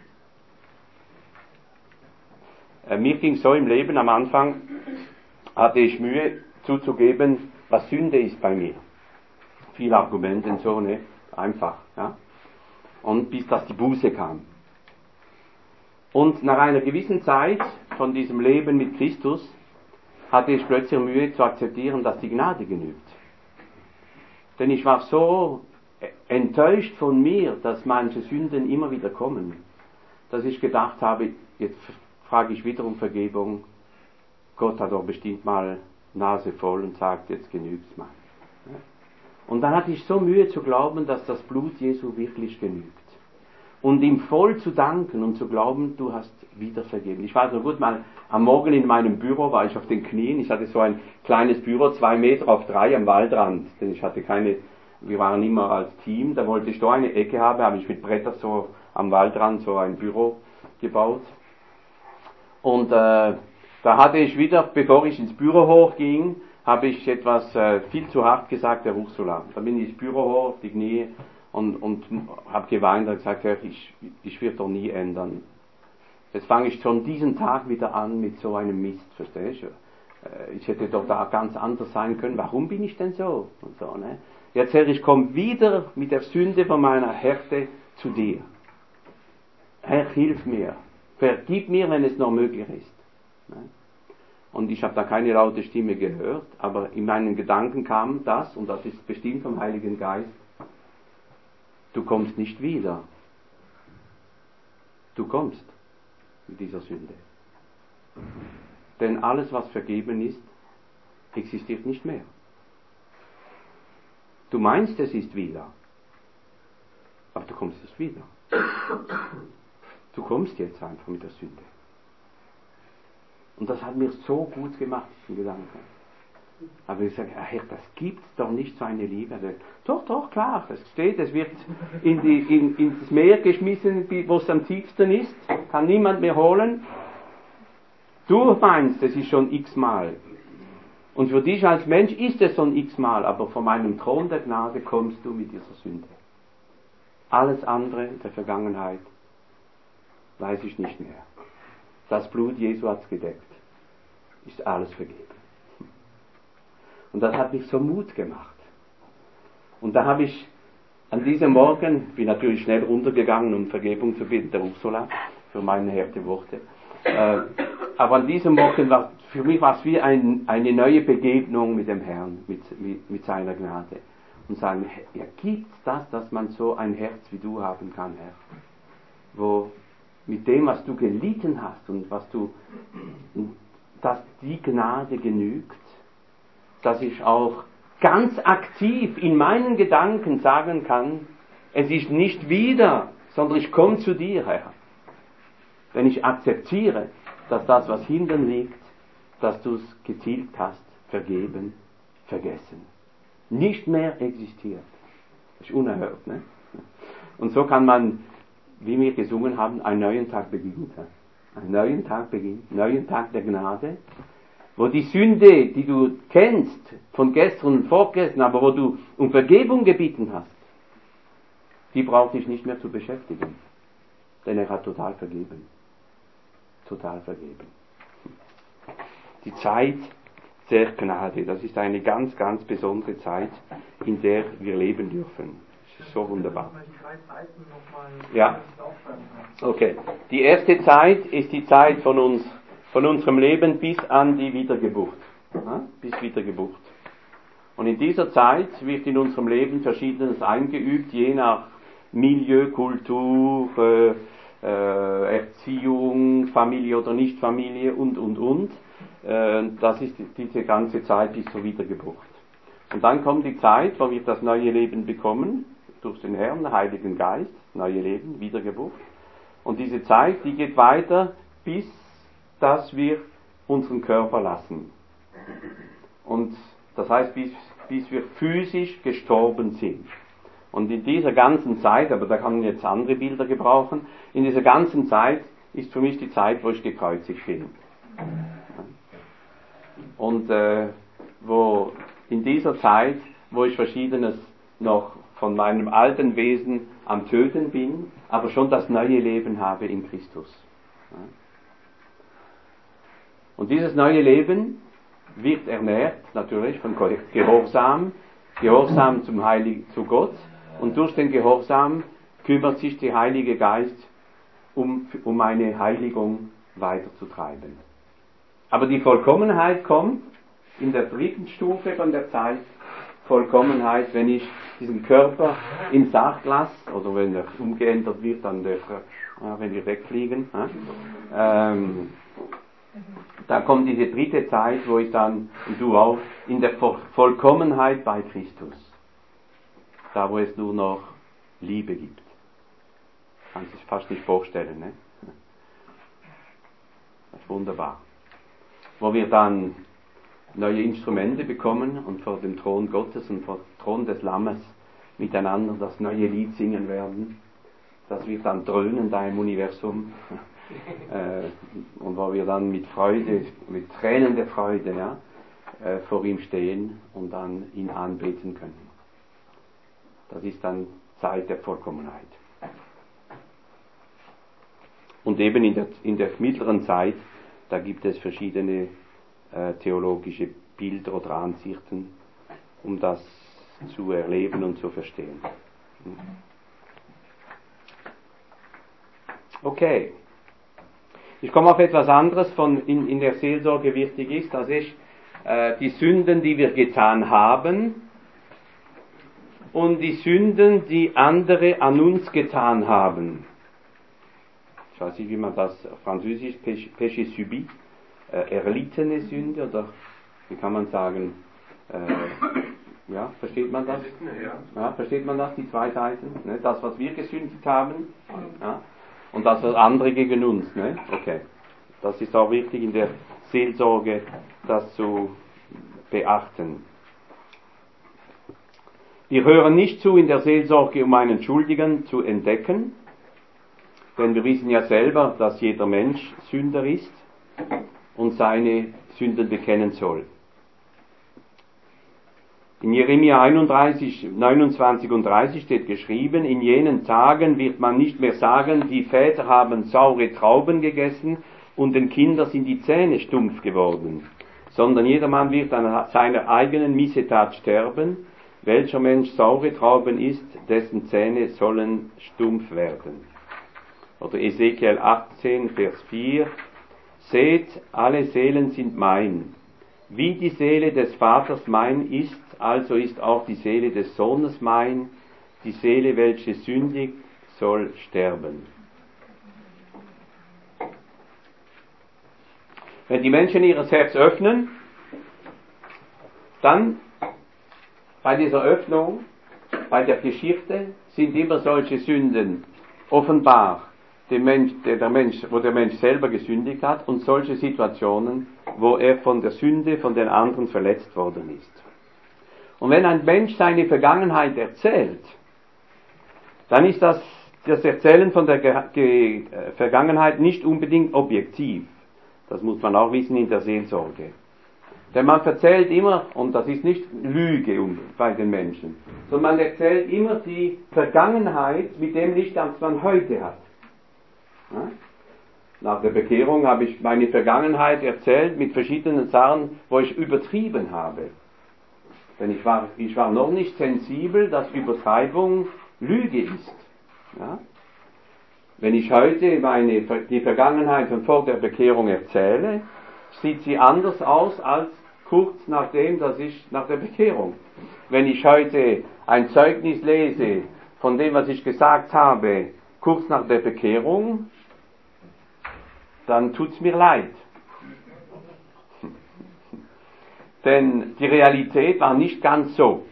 Mir ging es so im Leben, am Anfang hatte ich Mühe zuzugeben, was Sünde ist bei mir. viel Argumente und so, ne? Einfach, ja. Und bis das die Buße kam. Und nach einer gewissen Zeit von diesem Leben mit Christus hatte ich plötzlich Mühe zu akzeptieren, dass die Gnade genügt. Denn ich war so enttäuscht von mir, dass manche Sünden immer wieder kommen, dass ich gedacht habe, jetzt frage ich wieder um Vergebung. Gott hat doch bestimmt mal Nase voll und sagt, jetzt genügt's mal. Und dann hatte ich so Mühe zu glauben, dass das Blut Jesu wirklich genügt. Und ihm voll zu danken und zu glauben, du hast wieder vergeben. Ich weiß noch gut, mal am Morgen in meinem Büro war ich auf den Knien. Ich hatte so ein kleines Büro, 2 Meter auf 3 am Waldrand. Denn ich hatte wir waren immer als Team. Da wollte ich da eine Ecke haben, habe ich mit Brettern so am Waldrand so ein Büro gebaut. Und da hatte ich wieder, bevor ich ins Büro hochging, habe ich etwas viel zu hart gesagt der Ursula. Da bin ich ins Büro hoch, auf die Knie und habe geweint und gesagt, ja, ich werde doch nie ändern. Jetzt fange ich schon diesen Tag wieder an mit so einem Mist, verstehst du? Ich hätte doch da ganz anders sein können. Warum bin ich denn so? Und so, ne? Jetzt, Herr, ich komme wieder mit der Sünde von meiner Härte zu dir. Herr, hilf mir. Vergib mir, wenn es noch möglich ist. Ne? Und ich habe da keine laute Stimme gehört, aber in meinen Gedanken kam das, und das ist bestimmt vom Heiligen Geist, du kommst nicht wieder. Du kommst mit dieser Sünde. Denn alles, was vergeben ist, existiert nicht mehr. Du meinst, es ist wieder, aber du kommst es wieder. Du kommst jetzt einfach mit der Sünde. Und das hat mir so gut gemacht, diesen Gedanken. Aber ich sage, Herr, das gibt's doch nicht, so eine Liebe. Doch, klar, das steht, es wird ins Meer geschmissen, wo es am tiefsten ist, kann niemand mehr holen. Du meinst, es ist schon x-mal. Und für dich als Mensch ist es schon x-mal, aber von meinem Thron der Gnade kommst du mit dieser Sünde. Alles andere der Vergangenheit weiß ich nicht mehr. Das Blut Jesu hat's gedeckt. Ist alles vergeben. Und das hat mich so Mut gemacht. Und da habe ich an diesem Morgen, bin natürlich schnell runtergegangen, um Vergebung zu bitten, der Ursula, für meine harte Worte. Aber an diesem Morgen für mich war es wie eine neue Begegnung mit dem Herrn, mit seiner Gnade. Und sagen, ja, gibt's das, dass man so ein Herz wie du haben kann, Herr? Wo mit dem, was du gelitten hast und dass die Gnade genügt, dass ich auch ganz aktiv in meinen Gedanken sagen kann, es ist nicht wieder, sondern ich komme zu dir, Herr. Wenn ich akzeptiere, dass das, was hinten liegt, dass du es getilgt hast, vergeben, vergessen, nicht mehr existiert. Das ist unerhört, ne? Und so kann man, wie wir gesungen haben, einen neuen Tag beginnen. Einen neuen Tag beginnen, neuen Tag der Gnade, wo die Sünde, die du kennst, von gestern und vorgestern, aber wo du um Vergebung gebeten hast, die braucht dich nicht mehr zu beschäftigen. Denn er hat total vergeben. Total vergeben. Die Zeit der Gnade, das ist eine ganz, ganz besondere Zeit, in der wir leben dürfen. Das ist so wunderbar. Ja. Okay. Die erste Zeit ist die Zeit von unserem Leben bis an die Wiedergeburt. Ja? Bis Wiedergeburt. Und in dieser Zeit wird in unserem Leben Verschiedenes eingeübt, je nach Milieu, Kultur, Erziehung, Familie oder Nichtfamilie und. Das ist diese ganze Zeit bis zur Wiedergeburt. Und dann kommt die Zeit, wo wir das neue Leben bekommen, durch den Herrn, Heiligen Geist, neue Leben, Wiedergeburt. Und diese Zeit, die geht weiter, bis dass wir unseren Körper lassen. Und das heißt, bis wir physisch gestorben sind. Und in dieser ganzen Zeit, aber da kann man jetzt andere Bilder gebrauchen, in dieser ganzen Zeit ist für mich die Zeit, wo ich gekreuzigt bin. Und wo in dieser Zeit, wo ich Verschiedenes noch von meinem alten Wesen am Töten bin, aber schon das neue Leben habe in Christus. Und dieses neue Leben wird ernährt, natürlich, von Gehorsam, Gehorsam zu Gott, und durch den Gehorsam kümmert sich der Heilige Geist um eine Heiligung weiterzutreiben. Aber die Vollkommenheit kommt in der dritten Stufe von der Zeit. Vollkommenheit, wenn ich diesen Körper im Sarg lasse, oder wenn er umgeändert wird, dann wenn wir wegfliegen. Da kommt diese dritte Zeit, wo ich dann, und du auch, in der Vollkommenheit bei Christus. Da, wo es nur noch Liebe gibt. Kannst du es fast nicht vorstellen, ne? Das ist wunderbar. Wo wir dann neue Instrumente bekommen und vor dem Thron Gottes und vor dem Thron des Lammes miteinander das neue Lied singen werden. Das wird dann dröhnen da im Universum. Und wo wir dann mit Freude, mit Tränen der Freude, ja, vor ihm stehen und dann ihn anbeten können. Das ist dann Zeit der Vollkommenheit. Und eben in der mittleren Zeit, da gibt es verschiedene theologische Bilder oder Ansichten, um das zu erleben und zu verstehen. Okay. Ich komme auf etwas anderes, in der Seelsorge wichtig ist, das ist die Sünden, die wir getan haben, und die Sünden, die andere an uns getan haben. Ich weiß nicht, wie man das auf Französisch, péché subi, erlittene Sünde, oder wie kann man sagen, ja, versteht man das? Ja, versteht man das, die zwei Seiten? Ne? Das, was wir gesündigt haben, ja, und das, was andere gegen uns. Ne? Okay. Das ist auch wichtig in der Seelsorge, das zu beachten. Wir hören nicht zu in der Seelsorge, um einen Schuldigen zu entdecken, denn wir wissen ja selber, dass jeder Mensch Sünder ist und seine Sünden bekennen soll. In Jeremia 31, 29 und 30 steht geschrieben, in jenen Tagen wird man nicht mehr sagen, die Väter haben saure Trauben gegessen und den Kindern sind die Zähne stumpf geworden, sondern jedermann wird an seiner eigenen Missetat sterben. Welcher Mensch saure Trauben isst, dessen Zähne sollen stumpf werden. Oder Ezekiel 18, Vers 4, seht, alle Seelen sind mein. Wie die Seele des Vaters mein ist, also ist auch die Seele des Sohnes mein. Die Seele, welche sündigt, soll sterben. Wenn die Menschen ihr Herz öffnen, dann bei dieser Öffnung, bei der Geschichte, sind immer solche Sünden offenbar, wo der Mensch selber gesündigt hat, und solche Situationen, wo er von der Sünde von den anderen verletzt worden ist. Und wenn ein Mensch seine Vergangenheit erzählt, dann ist das Erzählen von der Vergangenheit nicht unbedingt objektiv. Das muss man auch wissen in der Seelsorge. Denn man erzählt immer, und das ist nicht Lüge bei den Menschen, sondern man erzählt immer die Vergangenheit mit dem Licht, das man heute hat. Ja? Nach der Bekehrung habe ich meine Vergangenheit erzählt mit verschiedenen Sachen, wo ich übertrieben habe. Denn ich war noch nicht sensibel, dass Übertreibung Lüge ist. Ja? Wenn ich heute die Vergangenheit von vor der Bekehrung erzähle, sieht sie anders aus als kurz nach der Bekehrung. Wenn ich heute ein Zeugnis lese von dem, was ich gesagt habe, kurz nach der Bekehrung, dann tut's mir leid. Denn die Realität war nicht ganz so.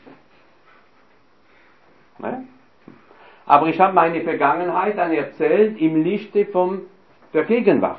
Ne? Aber ich habe meine Vergangenheit dann erzählt im Lichte der Gegenwart.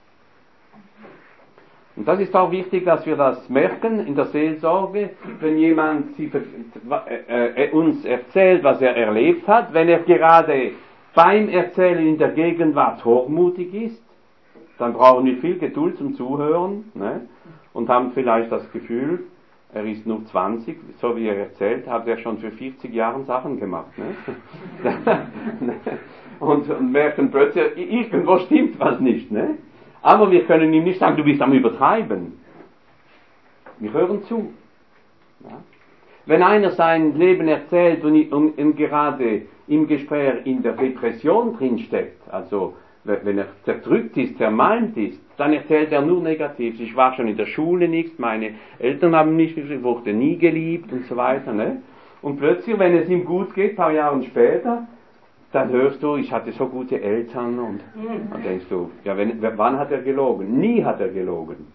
Und das ist auch wichtig, dass wir das merken in der Seelsorge, wenn jemand uns erzählt, was er erlebt hat, wenn er gerade beim Erzählen in der Gegenwart hochmutig ist, dann brauchen wir viel Geduld zum Zuhören, ne? Und haben vielleicht das Gefühl, er ist nur 20, so wie er erzählt, hat er schon für 40 Jahre Sachen gemacht. Ne? und merken plötzlich, irgendwo stimmt was nicht. Ne? Aber wir können ihm nicht sagen, du bist am Übertreiben. Wir hören zu. Ja? Wenn einer sein Leben erzählt und gerade im Gespräch in der Depression drinsteckt, also wenn er zerdrückt ist, zermalmt ist, dann erzählt er nur Negatives. Ich war schon in der Schule nichts, meine Eltern haben mich, ich wurde nie geliebt und so weiter. Ne? Und plötzlich, wenn es ihm gut geht, ein paar Jahre später, dann hörst du, ich hatte so gute Eltern und dann denkst du, ja, wann hat er gelogen? Nie hat er gelogen.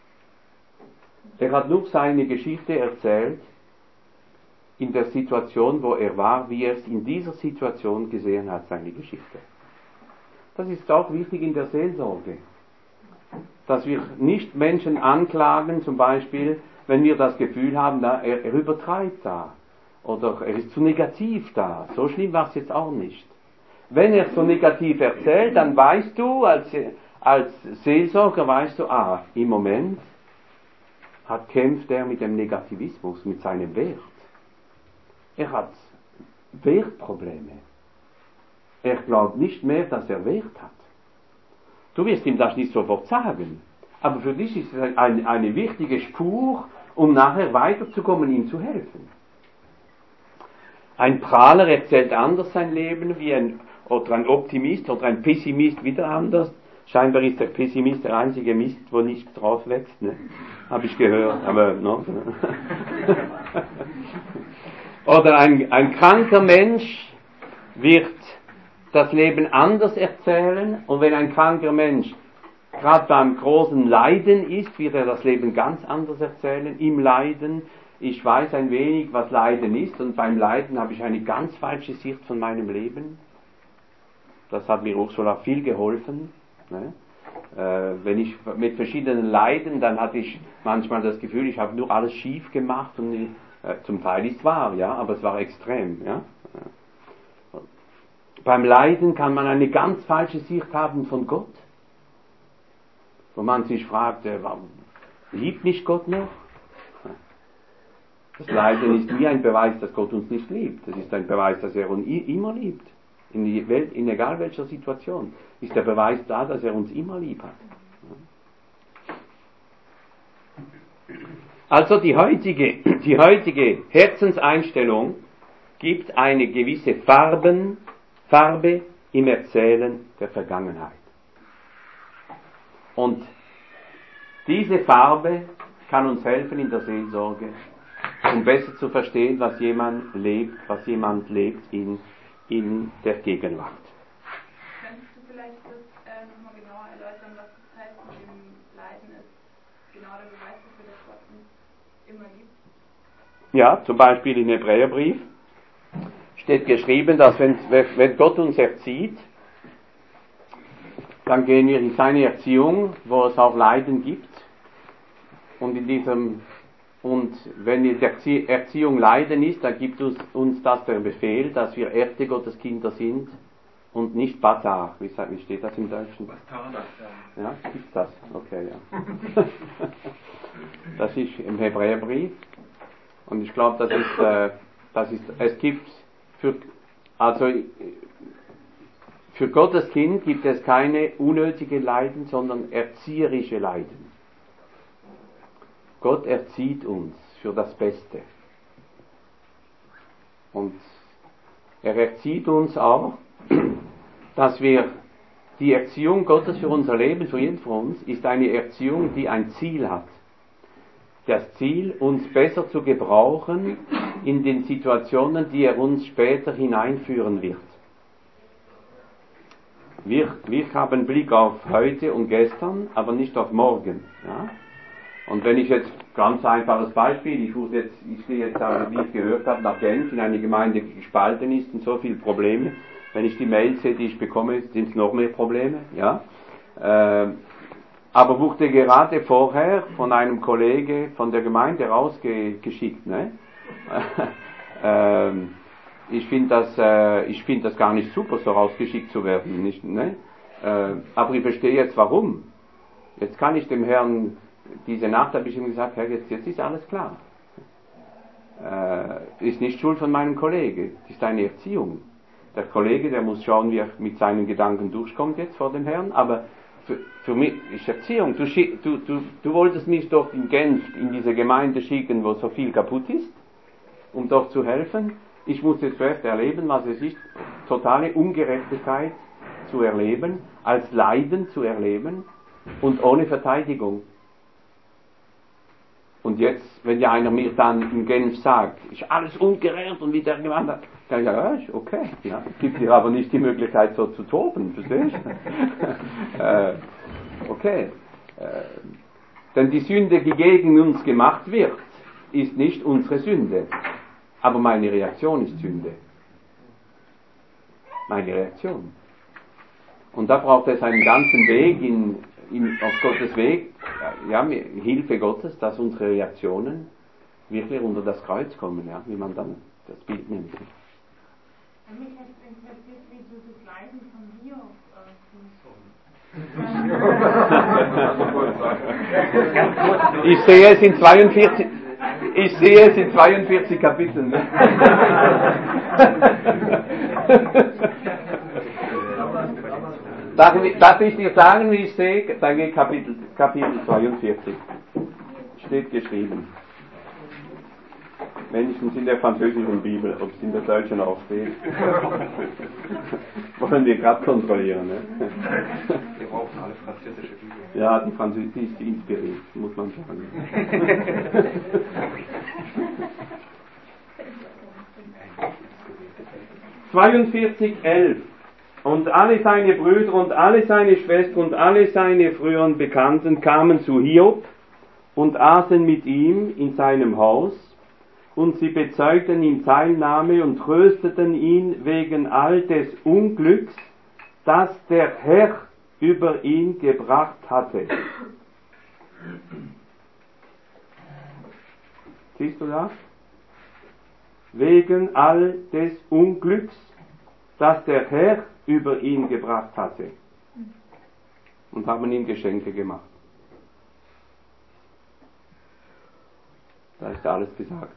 Er hat nur seine Geschichte erzählt in der Situation, wo er war, wie er es in dieser Situation gesehen hat, seine Geschichte. Das ist auch wichtig in der Seelsorge, dass wir nicht Menschen anklagen, zum Beispiel, wenn wir das Gefühl haben, er übertreibt da oder er ist zu negativ da. So schlimm war es jetzt auch nicht. Wenn er so negativ erzählt, dann weißt du, als Seelsorger weißt du, im Moment kämpft er mit dem Negativismus, mit seinem Wert. Er hat Wertprobleme. Er glaubt nicht mehr, dass er Wert hat. Du wirst ihm das nicht sofort sagen, aber für dich ist es eine wichtige Spur, um nachher weiterzukommen, ihm zu helfen. Ein Prahler erzählt anders sein Leben wie ein Optimist oder ein Pessimist wieder anders. Scheinbar ist der Pessimist der einzige Mist, wo nichts draus wächst, ne? Habe ich gehört, aber no. Oder ein kranker Mensch wird das Leben anders erzählen, und wenn ein kranker Mensch gerade beim großen Leiden ist, wird er das Leben ganz anders erzählen. Im Leiden, ich weiß ein wenig, was Leiden ist, und beim Leiden habe ich eine ganz falsche Sicht von meinem Leben. Das hat mir Ursula viel geholfen. Ne? Wenn ich mit verschiedenen Leiden, dann hatte ich manchmal das Gefühl, ich habe nur alles schief gemacht, und zum Teil ist es wahr, ja, aber es war extrem, ja. Beim Leiden kann man eine ganz falsche Sicht haben von Gott, wo man sich fragt, warum liebt mich Gott noch? Das Leiden ist nie ein Beweis, dass Gott uns nicht liebt. Das ist ein Beweis, dass er uns immer liebt. In egal welcher Situation ist der Beweis da, dass er uns immer lieb hat. Also die heutige Herzenseinstellung gibt eine gewisse Farbe im Erzählen der Vergangenheit. Und diese Farbe kann uns helfen in der Seelsorge, um besser zu verstehen, was jemand lebt in der Gegenwart. Könntest du vielleicht das nochmal genauer erläutern, was das heißt mit dem Leiden ist? Genau der Beweis dafür, dass Gott uns immer liebt? Ja, zum Beispiel im Hebräerbrief steht geschrieben, dass wenn Gott uns erzieht, dann gehen wir in seine Erziehung, wo es auch Leiden gibt. Und wenn in der Erziehung Leiden ist, dann gibt uns das der Befehl, dass wir echte Gotteskinder sind und nicht Batar. Wie steht das im Deutschen? Batar. Ja, gibt's das? Okay, ja. Das ist im Hebräerbrief. Und ich glaube, es gibt für Gottes Kind gibt es keine unnötige Leiden, sondern erzieherische Leiden. Gott erzieht uns für das Beste. Und er erzieht uns auch, dass die Erziehung Gottes für unser Leben, für jeden von uns, ist eine Erziehung, die ein Ziel hat. Das Ziel, uns besser zu gebrauchen in den Situationen, die er uns später hineinführen wird. Wir haben Blick auf heute und gestern, aber nicht auf morgen. Ja? Und wenn ich jetzt, ganz einfaches Beispiel, ich gehe jetzt, wie ich gehört habe, nach Genf, in eine Gemeinde, die gespalten ist und so viele Probleme. Wenn ich die Mails sehe, die ich bekomme, sind es noch mehr Probleme. Ja? Aber wurde gerade vorher von einem Kollege von der Gemeinde rausgeschickt. Ne? Ich finde das gar nicht super, so rausgeschickt zu werden. Nicht, ne? Aber ich verstehe jetzt warum. Jetzt kann ich dem Herrn, diese Nacht habe ich ihm gesagt, Herr, jetzt ist alles klar. Ist nicht Schuld von meinem Kollegen, das ist eine Erziehung. Der Kollege, der muss schauen, wie er mit seinen Gedanken durchkommt jetzt vor dem Herrn, aber für mich ist Erziehung. Du wolltest mich doch in Genf in diese Gemeinde schicken, wo so viel kaputt ist. um doch zu helfen. Ich musste zuerst erleben, was es ist, totale Ungerechtigkeit zu erleben, als Leiden zu erleben und ohne Verteidigung. Und jetzt, wenn ja einer mir dann in Genf sagt, ist alles ungerecht und wie der gemacht hat, dann ich ja, ist okay. Ja. Gibt dir aber nicht die Möglichkeit, so zu toben, verstehst du? Okay. Denn die Sünde, die gegen uns gemacht wird, ist nicht unsere Sünde. Aber meine Reaktion ist Sünde. Meine Reaktion. Und da braucht es einen ganzen Weg auf Gottes Weg, ja, Hilfe Gottes, dass unsere Reaktionen wirklich unter das Kreuz kommen, ja, wie man dann das Bild nimmt. Mich interessiert, wie du das Leiden von Hiob siehst. Ich sehe es in 42 Kapiteln. Darf ich dir sagen, wie ich sehe? Dann geht Kapitel 42. Steht geschrieben. Wenigstens in der französischen Bibel, ob es in der deutschen auch steht. Wollen wir gerade kontrollieren. Ne? Wir brauchen alle französische Bibel. Ja, die französische ist inspiriert, muss man sagen. 42,11. Und alle seine Brüder und alle seine Schwestern und alle seine früheren Bekannten kamen zu Hiob und aßen mit ihm in seinem Haus, und sie bezeugten ihm Teilnahme und trösteten ihn wegen all des Unglücks, das der Herr über ihn gebracht hatte. Siehst du das? Wegen all des Unglücks, das der Herr über ihn gebracht hatte. Und haben ihm Geschenke gemacht. Da ist alles gesagt.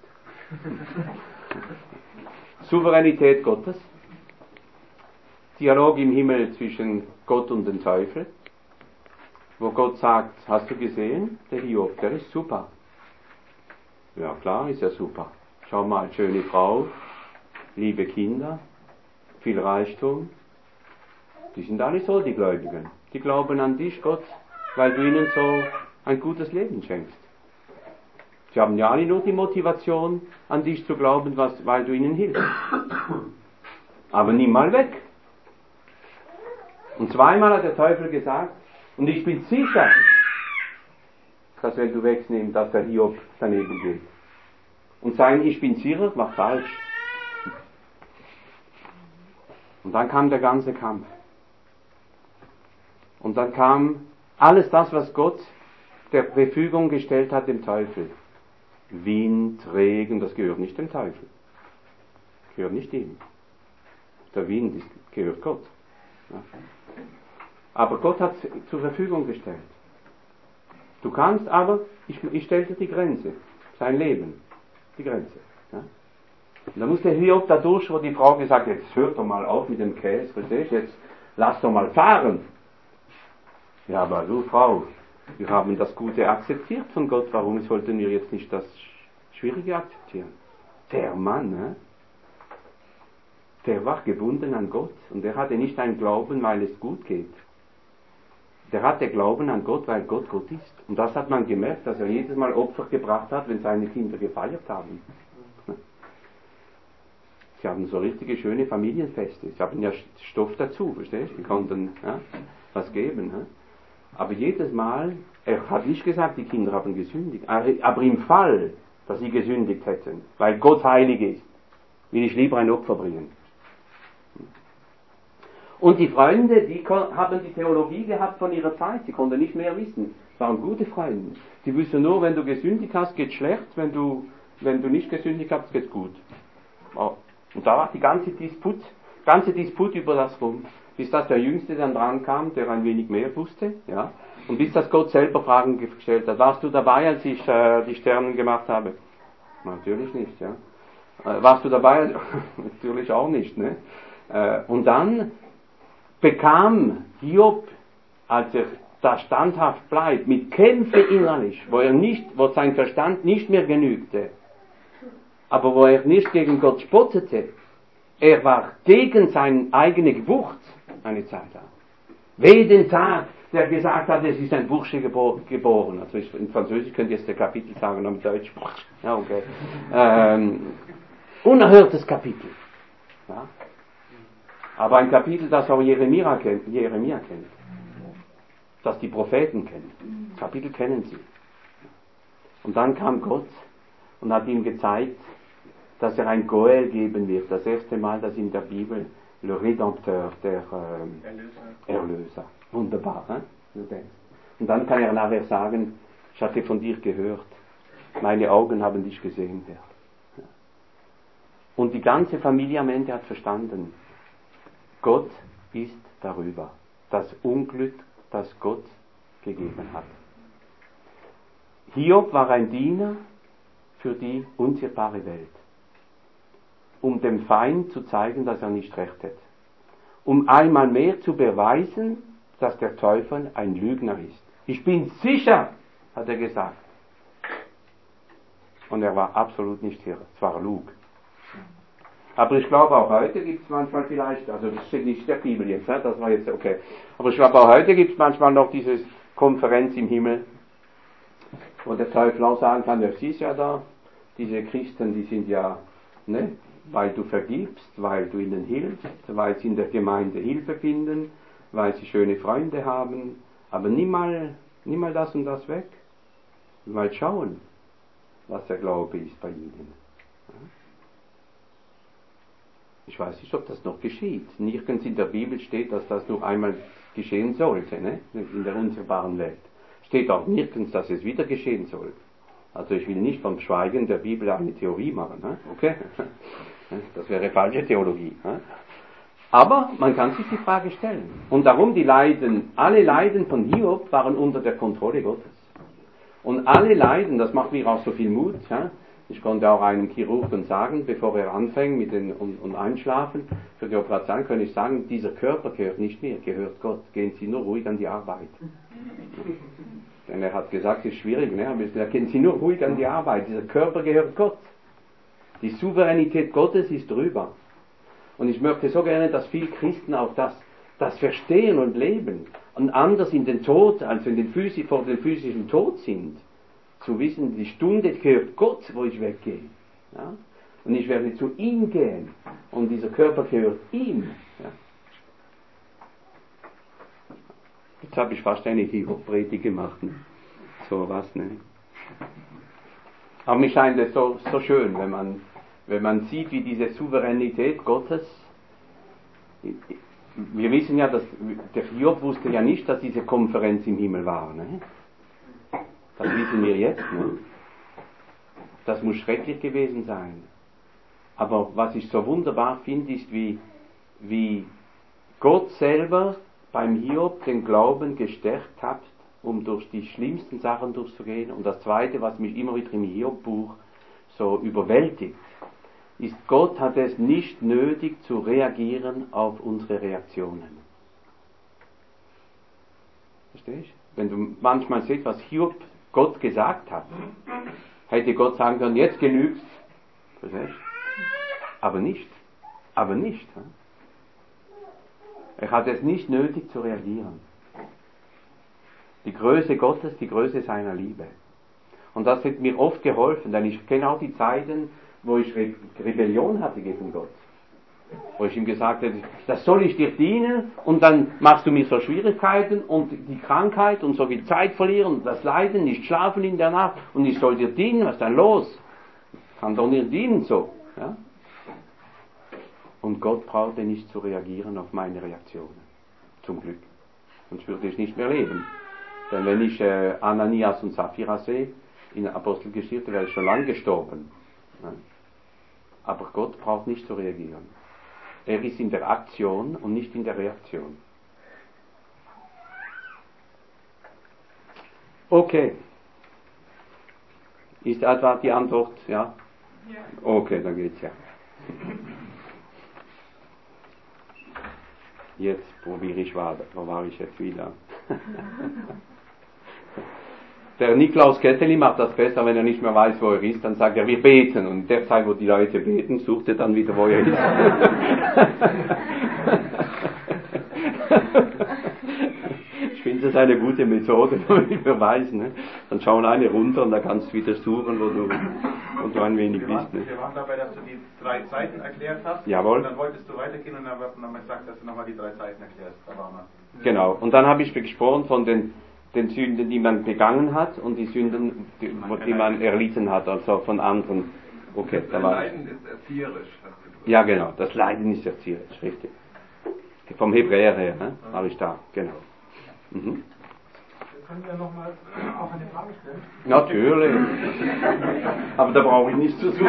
Souveränität Gottes. Dialog im Himmel zwischen Gott und dem Teufel. Wo Gott sagt, hast du gesehen, der Hiob, der ist super. Ja klar, ist ja super. Schau mal, schöne Frau, liebe Kinder, viel Reichtum. Die sind alle so, die Gläubigen. Die glauben an dich, Gott, weil du ihnen so ein gutes Leben schenkst. Sie haben ja alle nur die Motivation, an dich zu glauben, weil du ihnen hilfst. Aber nimm mal weg. Und zweimal hat der Teufel gesagt, und ich bin sicher, dass wenn du wegnimmst, dass der Hiob daneben geht. Und sein Ich bin sicher war falsch. Und dann kam der ganze Kampf. Und dann kam alles das, was Gott der Verfügung gestellt hat dem Teufel. Wind, Regen, das gehört nicht dem Teufel. Gehört nicht ihm. Der Wind gehört Gott. Ja. Aber Gott hat es zur Verfügung gestellt. Du kannst aber, ich stelle dir die Grenze. Sein Leben. Die Grenze. Ja. Und da muss der Hiob da durch, wo die Frau gesagt hat, jetzt hört doch mal auf mit dem Käse, verstehst du? Jetzt lass doch mal fahren. Ja, aber du Frau, wir haben das Gute akzeptiert von Gott, warum sollten wir jetzt nicht das Schwierige akzeptieren? Der Mann, ne? Der war gebunden an Gott und der hatte nicht einen Glauben, weil es gut geht. Der hatte Glauben an Gott, weil Gott Gott ist. Und das hat man gemerkt, dass er jedes Mal Opfer gebracht hat, wenn seine Kinder gefeiert haben. Sie haben so richtige schöne Familienfeste. Sie haben ja Stoff dazu, verstehst du? Sie konnten was geben. Ne? Aber jedes Mal, er hat nicht gesagt, die Kinder haben gesündigt. Aber im Fall, dass sie gesündigt hätten, weil Gott heilig ist, will ich lieber ein Opfer bringen. Und die Freunde, die haben die Theologie gehabt von ihrer Zeit, sie konnten nicht mehr wissen. Es waren gute Freunde. Die wussten nur, wenn du gesündigt hast, geht's schlecht, wenn du nicht gesündigt hast, geht's gut. Und da war die ganze Disput über das rum. Bis das der Jüngste dann dran kam, der ein wenig mehr wusste, ja. Und bis das Gott selber Fragen gestellt hat. Warst du dabei, als ich die Sterne gemacht habe? Natürlich nicht, ja. Warst du dabei? Natürlich auch nicht, ne. Und dann bekam Hiob, als er da standhaft bleibt, mit Kämpfe innerlich, wo sein Verstand nicht mehr genügte, aber wo er nicht gegen Gott spottete. Er war gegen seine eigene Geburt eine Zeit lang. Wehe den Tag, der gesagt hat, es ist ein Bursche geboren. Also in Französisch könnt ihr jetzt der Kapitel sagen, aber in Deutsch, ja, okay. Unerhörtes Kapitel. Ja. Aber ein Kapitel, das auch Jeremia kennt, das die Propheten kennen. Kapitel kennen sie. Und dann kam Gott und hat ihm gezeigt, dass er ein Goel geben wird. Das erste Mal, dass in der Bibel le Rédempteur, der Erlöser. Wunderbar, hein? Du denkst. Und dann kann er nachher sagen, ich hatte von dir gehört, meine Augen haben dich gesehen, Herr. Ja. Und die ganze Familie am Ende hat verstanden, Gott ist darüber. Das Unglück, das Gott gegeben hat. Hiob war ein Diener für die unsichtbare Welt, um dem Feind zu zeigen, dass er nicht recht hat, um einmal mehr zu beweisen, dass der Teufel ein Lügner ist. Ich bin sicher, hat er gesagt. Und er war absolut nicht sicher, es war Lug. Aber ich glaube auch heute gibt es manchmal vielleicht, also das steht nicht in der Bibel jetzt, ne? Das war jetzt okay. Aber ich glaube auch heute gibt es manchmal noch diese Konferenz im Himmel, wo der Teufel auch sagen kann, ja, siehst ja da, diese Christen, die sind ja, ne, weil du vergibst, weil du ihnen hilfst, weil sie in der Gemeinde Hilfe finden, weil sie schöne Freunde haben, aber nimm mal das und das weg. Mal schauen, was der Glaube ist bei ihnen. Ich weiß nicht, ob das noch geschieht. Nirgends in der Bibel steht, dass das nur einmal geschehen sollte, ne? In der unsichtbaren Welt. Steht auch nirgends, dass es wieder geschehen soll. Also ich will nicht vom Schweigen der Bibel eine Theorie machen, ne? Okay? Das wäre falsche Theologie. Ne? Aber man kann sich die Frage stellen. Und darum alle Leiden von Hiob waren unter der Kontrolle Gottes. Und alle Leiden, das macht mir auch so viel Mut. Ja? Ich konnte auch einem Chirurgen sagen, bevor er anfängt mit und einschlafen, für die Operation kann ich sagen, dieser Körper gehört nicht mir, gehört Gott. Gehen Sie nur ruhig an die Arbeit. Denn er hat gesagt, es ist schwierig, ne? Aber gehen Sie nur ruhig an die Arbeit. Dieser Körper gehört Gott. Die Souveränität Gottes ist drüber. Und ich möchte so gerne, dass viele Christen auch das verstehen und leben und anders in den Tod, also vor dem physischen Tod sind. Zu wissen, die Stunde gehört Gott, wo ich weggehe. Ja? Und ich werde zu ihm gehen. Und dieser Körper gehört ihm. Ja? Jetzt habe ich fast eine Hiob-Predigt gemacht. Ne? So was, ne? Aber mir scheint es so schön, wenn man sieht, wie diese Souveränität Gottes, wir wissen ja, dass der Hiob wusste ja nicht, dass diese Konferenz im Himmel war. Ne? Das wissen wir jetzt. Ne? Das muss schrecklich gewesen sein. Aber was ich so wunderbar finde, ist, wie Gott selber beim Hiob den Glauben gestärkt hat, um durch die schlimmsten Sachen durchzugehen. Und das Zweite, was mich immer wieder im Hiob-Buch so überwältigt, ist, Gott hat es nicht nötig zu reagieren auf unsere Reaktionen. Verstehst du? Wenn du manchmal siehst, was Hiob Gott gesagt hat, hätte Gott sagen können, jetzt genügt's. Verstehst du? Aber nicht. Er hat es nicht nötig zu reagieren. Die Größe Gottes, die Größe seiner Liebe. Und das hat mir oft geholfen, denn ich kenne auch die Zeiten, wo ich Rebellion hatte gegen Gott. Wo ich ihm gesagt habe, das soll ich dir dienen und dann machst du mir so Schwierigkeiten und die Krankheit und so viel Zeit verlieren und das Leiden, nicht schlafen in der Nacht und ich soll dir dienen, was ist denn los? Kann doch nicht dienen so. Ja? Und Gott brauchte nicht zu reagieren auf meine Reaktionen. Zum Glück. Sonst würde ich nicht mehr leben. Denn wenn ich Ananias und Sapphira sehe, in der Apostelgeschichte wäre ich schon lange gestorben. Ja? Aber Gott braucht nicht zu reagieren. Er ist in der Aktion und nicht in der Reaktion. Okay. Ist etwa die Antwort? Ja? Ja. Okay, dann geht's ja. Jetzt probiere ich weiter. Wo war ich jetzt wieder? Der Niklaus Ketteli macht das besser, wenn er nicht mehr weiß, wo er ist, dann sagt er, wir beten. Und in der Zeit, wo die Leute beten, sucht er dann wieder, wo er ist. Ich finde das eine gute Methode, damit wir weiß, ne? Dann schauen eine runter und da kannst du wieder suchen, wo du ein wenig bist. Ne? Wir waren dabei, dass du die 3 Zeiten erklärt hast. Jawohl. Und dann wolltest du weitergehen und dann haben wir gesagt, dass du nochmal die 3 Zeiten erklärst. Da waren wir. Genau. Und dann habe ich gesprochen von den Sünden, die man begangen hat und die Sünden, die man erlitten hat, also von anderen. Okay, das Leiden ist erzieherisch. Ja, genau. Das Leiden ist erzieherisch, richtig. Vom Hebräer her, ne? Habe ich da, genau. Mhm. Können wir nochmal auch eine Frage stellen? Natürlich. Aber da brauche ich nicht zu suchen.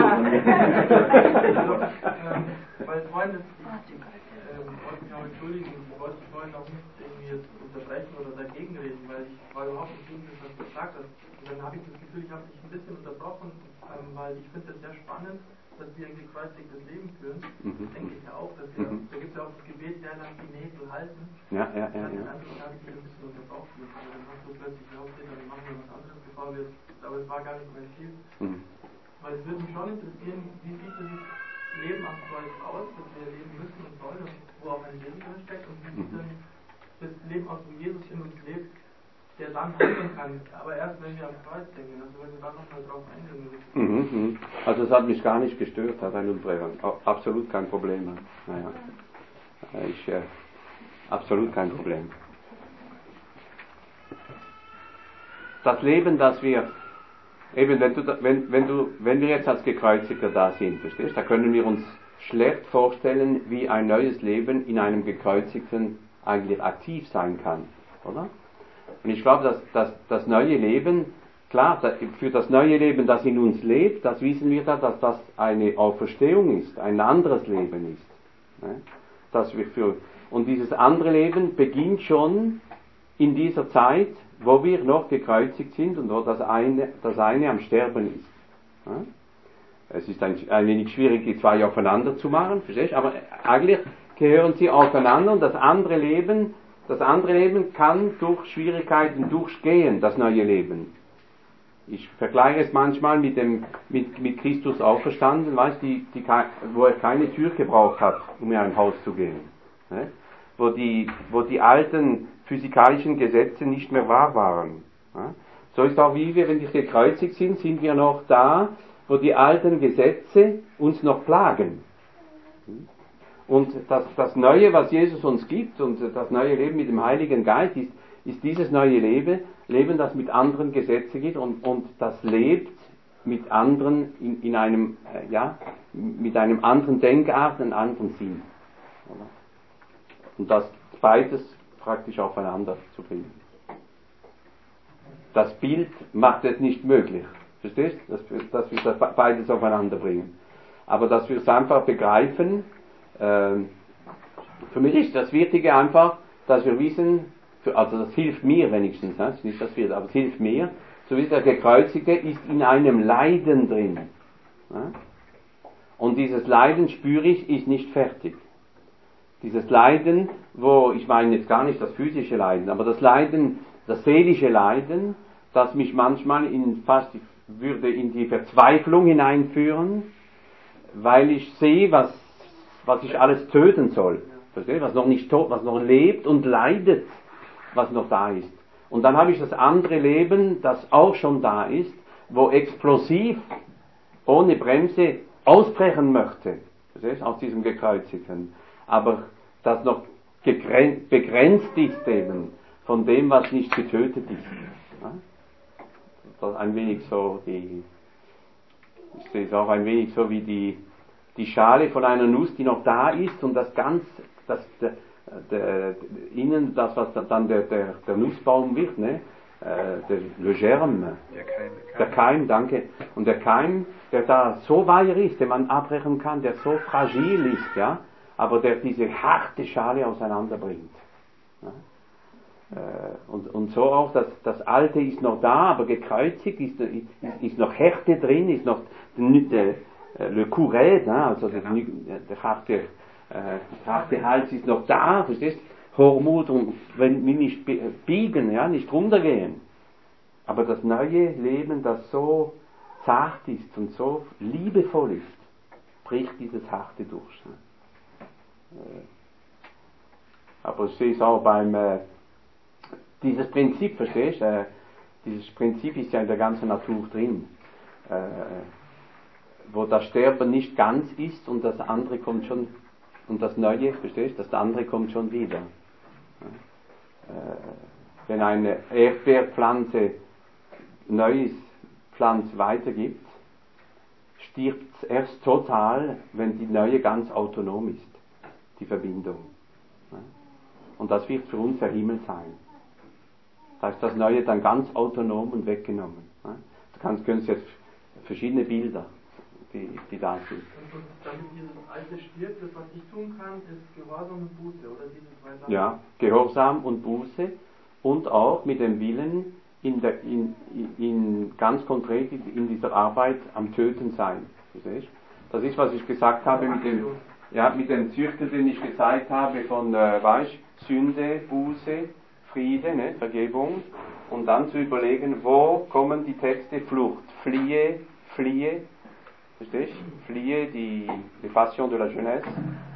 Weil Freunde, ich wollte mich auch entschuldigen, ich wollte vorhin auch nicht irgendwie jetzt unterbrechen oder dagegen reden, weil ich war überhaupt nicht gegen das, was du gesagt hast. Und dann habe ich das Gefühl, ich habe dich ein bisschen unterbrochen, weil ich finde es sehr spannend, dass wir ein gekreuzigtes Leben führen. Das denke ich ja auch, dass wir, da gibt es ja auch das Gebet, der lang die Nägel halten. Ja. Da habe ich dich ein bisschen unterbrochen. Dann hast du plötzlich aufgehört, dann machen wir was anderes, bevor wir, aber es war gar nicht mein Ziel. Weil es würde mich schon interessieren, wie sieht das Leben am Kreuz aus, das wir leben müssen und sollen, und wo auch ein Leben drin steckt, und wie sieht dann das Leben aus, wo Jesus in uns lebt, der dann handeln kann, aber erst wenn wir am Kreuz denken, also wenn wir da nochmal drauf eingehen. Also es hat mich gar nicht gestört, hat ein Unterbrechen. Absolut kein Problem. Naja. Absolut kein Problem. Das Leben, das wir, eben wenn wir jetzt als Gekreuzigter da sind, verstehst, da können wir uns schlecht vorstellen, wie ein neues Leben in einem Gekreuzigten eigentlich aktiv sein kann, oder? Und ich glaube, dass das neue Leben, klar, für das neue Leben, das in uns lebt, das wissen wir da, dass das eine Auferstehung ist, ein anderes Leben ist. Ne? Und dieses andere Leben beginnt schon in dieser Zeit, wo wir noch gekreuzigt sind und wo das eine am Sterben ist. Ne? Es ist ein wenig schwierig, die 2 aufeinander zu machen, verstehst du? Aber eigentlich gehören sie aufeinander, und das andere Leben kann durch Schwierigkeiten durchgehen, das neue Leben. Ich vergleiche es manchmal mit Christus auferstanden, weißt, wo er keine Tür gebraucht hat, um in ein Haus zu gehen. Ne? Wo die alten physikalischen Gesetze nicht mehr wahr waren. Ne? So ist auch wie wir, wenn wir gekreuzigt sind wir noch da, wo die alten Gesetze uns noch plagen. Und das Neue, was Jesus uns gibt, und das neue Leben mit dem Heiligen Geist, ist dieses neue Leben, das mit anderen Gesetzen geht und das lebt mit anderen in einem, mit einem anderen Denkart, einem anderen Sinn. Und das beides praktisch aufeinander zu bringen. Das Bild macht es nicht möglich. Verstehst du? Dass wir das beides aufeinander bringen. Aber dass wir es einfach begreifen, für mich ist das Wichtige einfach, dass wir wissen, also das hilft mir wenigstens, ne? Nicht das wird, aber es hilft mir, so wie der Gekreuzigte ist in einem Leiden drin. Ne? Und dieses Leiden, spüre ich, ist nicht fertig. Dieses Leiden, ich meine jetzt gar nicht das physische Leiden, aber das Leiden, das seelische Leiden, das mich manchmal würde in die Verzweiflung hineinführen, weil ich sehe, was ich alles töten soll. Versteht? Was noch nicht tot, was noch lebt und leidet, was noch da ist. Und dann habe ich das andere Leben, das auch schon da ist, wo explosiv, ohne Bremse, ausbrechen möchte. Versteht? Aus diesem Gekreuzigten. Aber das noch begrenzt ist eben von dem, was nicht getötet ist. Ja? Das ist ein wenig so ich sehe es auch ein wenig so wie die Schale von einer Nuss, die noch da ist, und innen, das was dann der Nussbaum wird, ne? Le Germe. Der Keim, danke. Und der Keim, der da so weich ist, den man abbrechen kann, der so fragil ist, ja, aber der diese harte Schale auseinanderbringt. Ja? Und so auch, das Alte ist noch da, aber gekreuzigt, ist noch Härte drin, ist noch le Courette, ne? Also der harte Hals ist noch da, verstehst? Hormut, und wenn wir nicht biegen, ja, nicht runtergehen. Aber das neue Leben, das so zart ist und so liebevoll ist, bricht dieses Harte durch. Aber ich sehe es auch dieses Prinzip, verstehst du? Dieses Prinzip ist ja in der ganzen Natur drin. Wo das Sterben nicht ganz ist und das andere kommt schon, und das Neue, verstehst du? Das andere kommt schon wieder. Wenn eine Erdbeerpflanze neues Pflanz weitergibt, stirbt es erst total, wenn die neue ganz autonom ist, die Verbindung. Und das wird für uns der Himmel sein. Das heißt, das Neue dann ganz autonom und weggenommen. Du kannst jetzt verschiedene Bilder, die da sind. Und damit dieses Alte stirbt, das, was ich tun kann, ist Gehorsam und Buße, oder diese zwei Sachen? Ja, Gehorsam und Buße und auch mit dem Willen, ganz konkret in dieser Arbeit am Töten sein. Das ist, was ich gesagt habe mit dem Zirkel, den ich gezeigt habe von Sünde, Buße, Friede, Vergebung, und dann zu überlegen, wo kommen die Texte Flucht, fliehe, verstehst du? Fliehe, die Passion de la Jeunesse,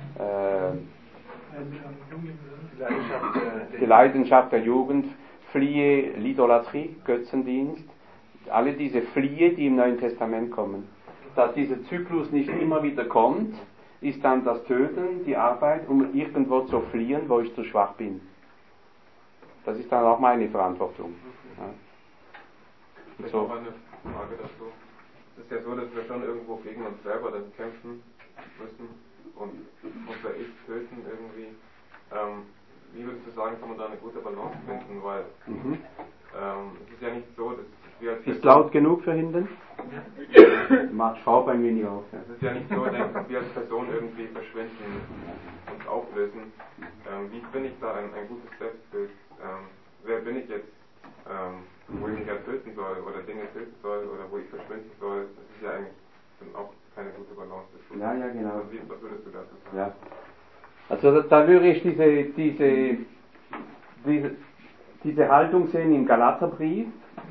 die Leidenschaft der Jugend, fliehe l'Idolatrie, Götzendienst, alle diese Fliehe, die im Neuen Testament kommen. Dass dieser Zyklus nicht immer wieder kommt, ist dann das Töten, die Arbeit, um irgendwo zu fliehen, wo ich zu schwach bin. Das ist dann auch meine Verantwortung. Ja. Ich habe eine Frage dazu. Es ist ja so, dass wir schon irgendwo gegen uns selber dann kämpfen müssen und unser Ich töten irgendwie. Wie würdest du sagen, kann man da eine gute Balance finden? Weil es ist ja nicht so, dass wir als Ist laut genug für hinten? Macht Schraub ein wenig auf. Ja. Es ist ja nicht so, dass wir als Person irgendwie verschwinden und auflösen. Wie bin ich da ein gutes Selbstbild? Wer bin ich jetzt, wo ich mich ja töten soll oder Dinge töten soll oder wo ich verschwinden soll? Das ist ja eigentlich dann auch keine gute Balance. Ja, genau. Was würdest du dazu sagen? Ja. Also da würde ich diese Haltung sehen im Galaterbrief.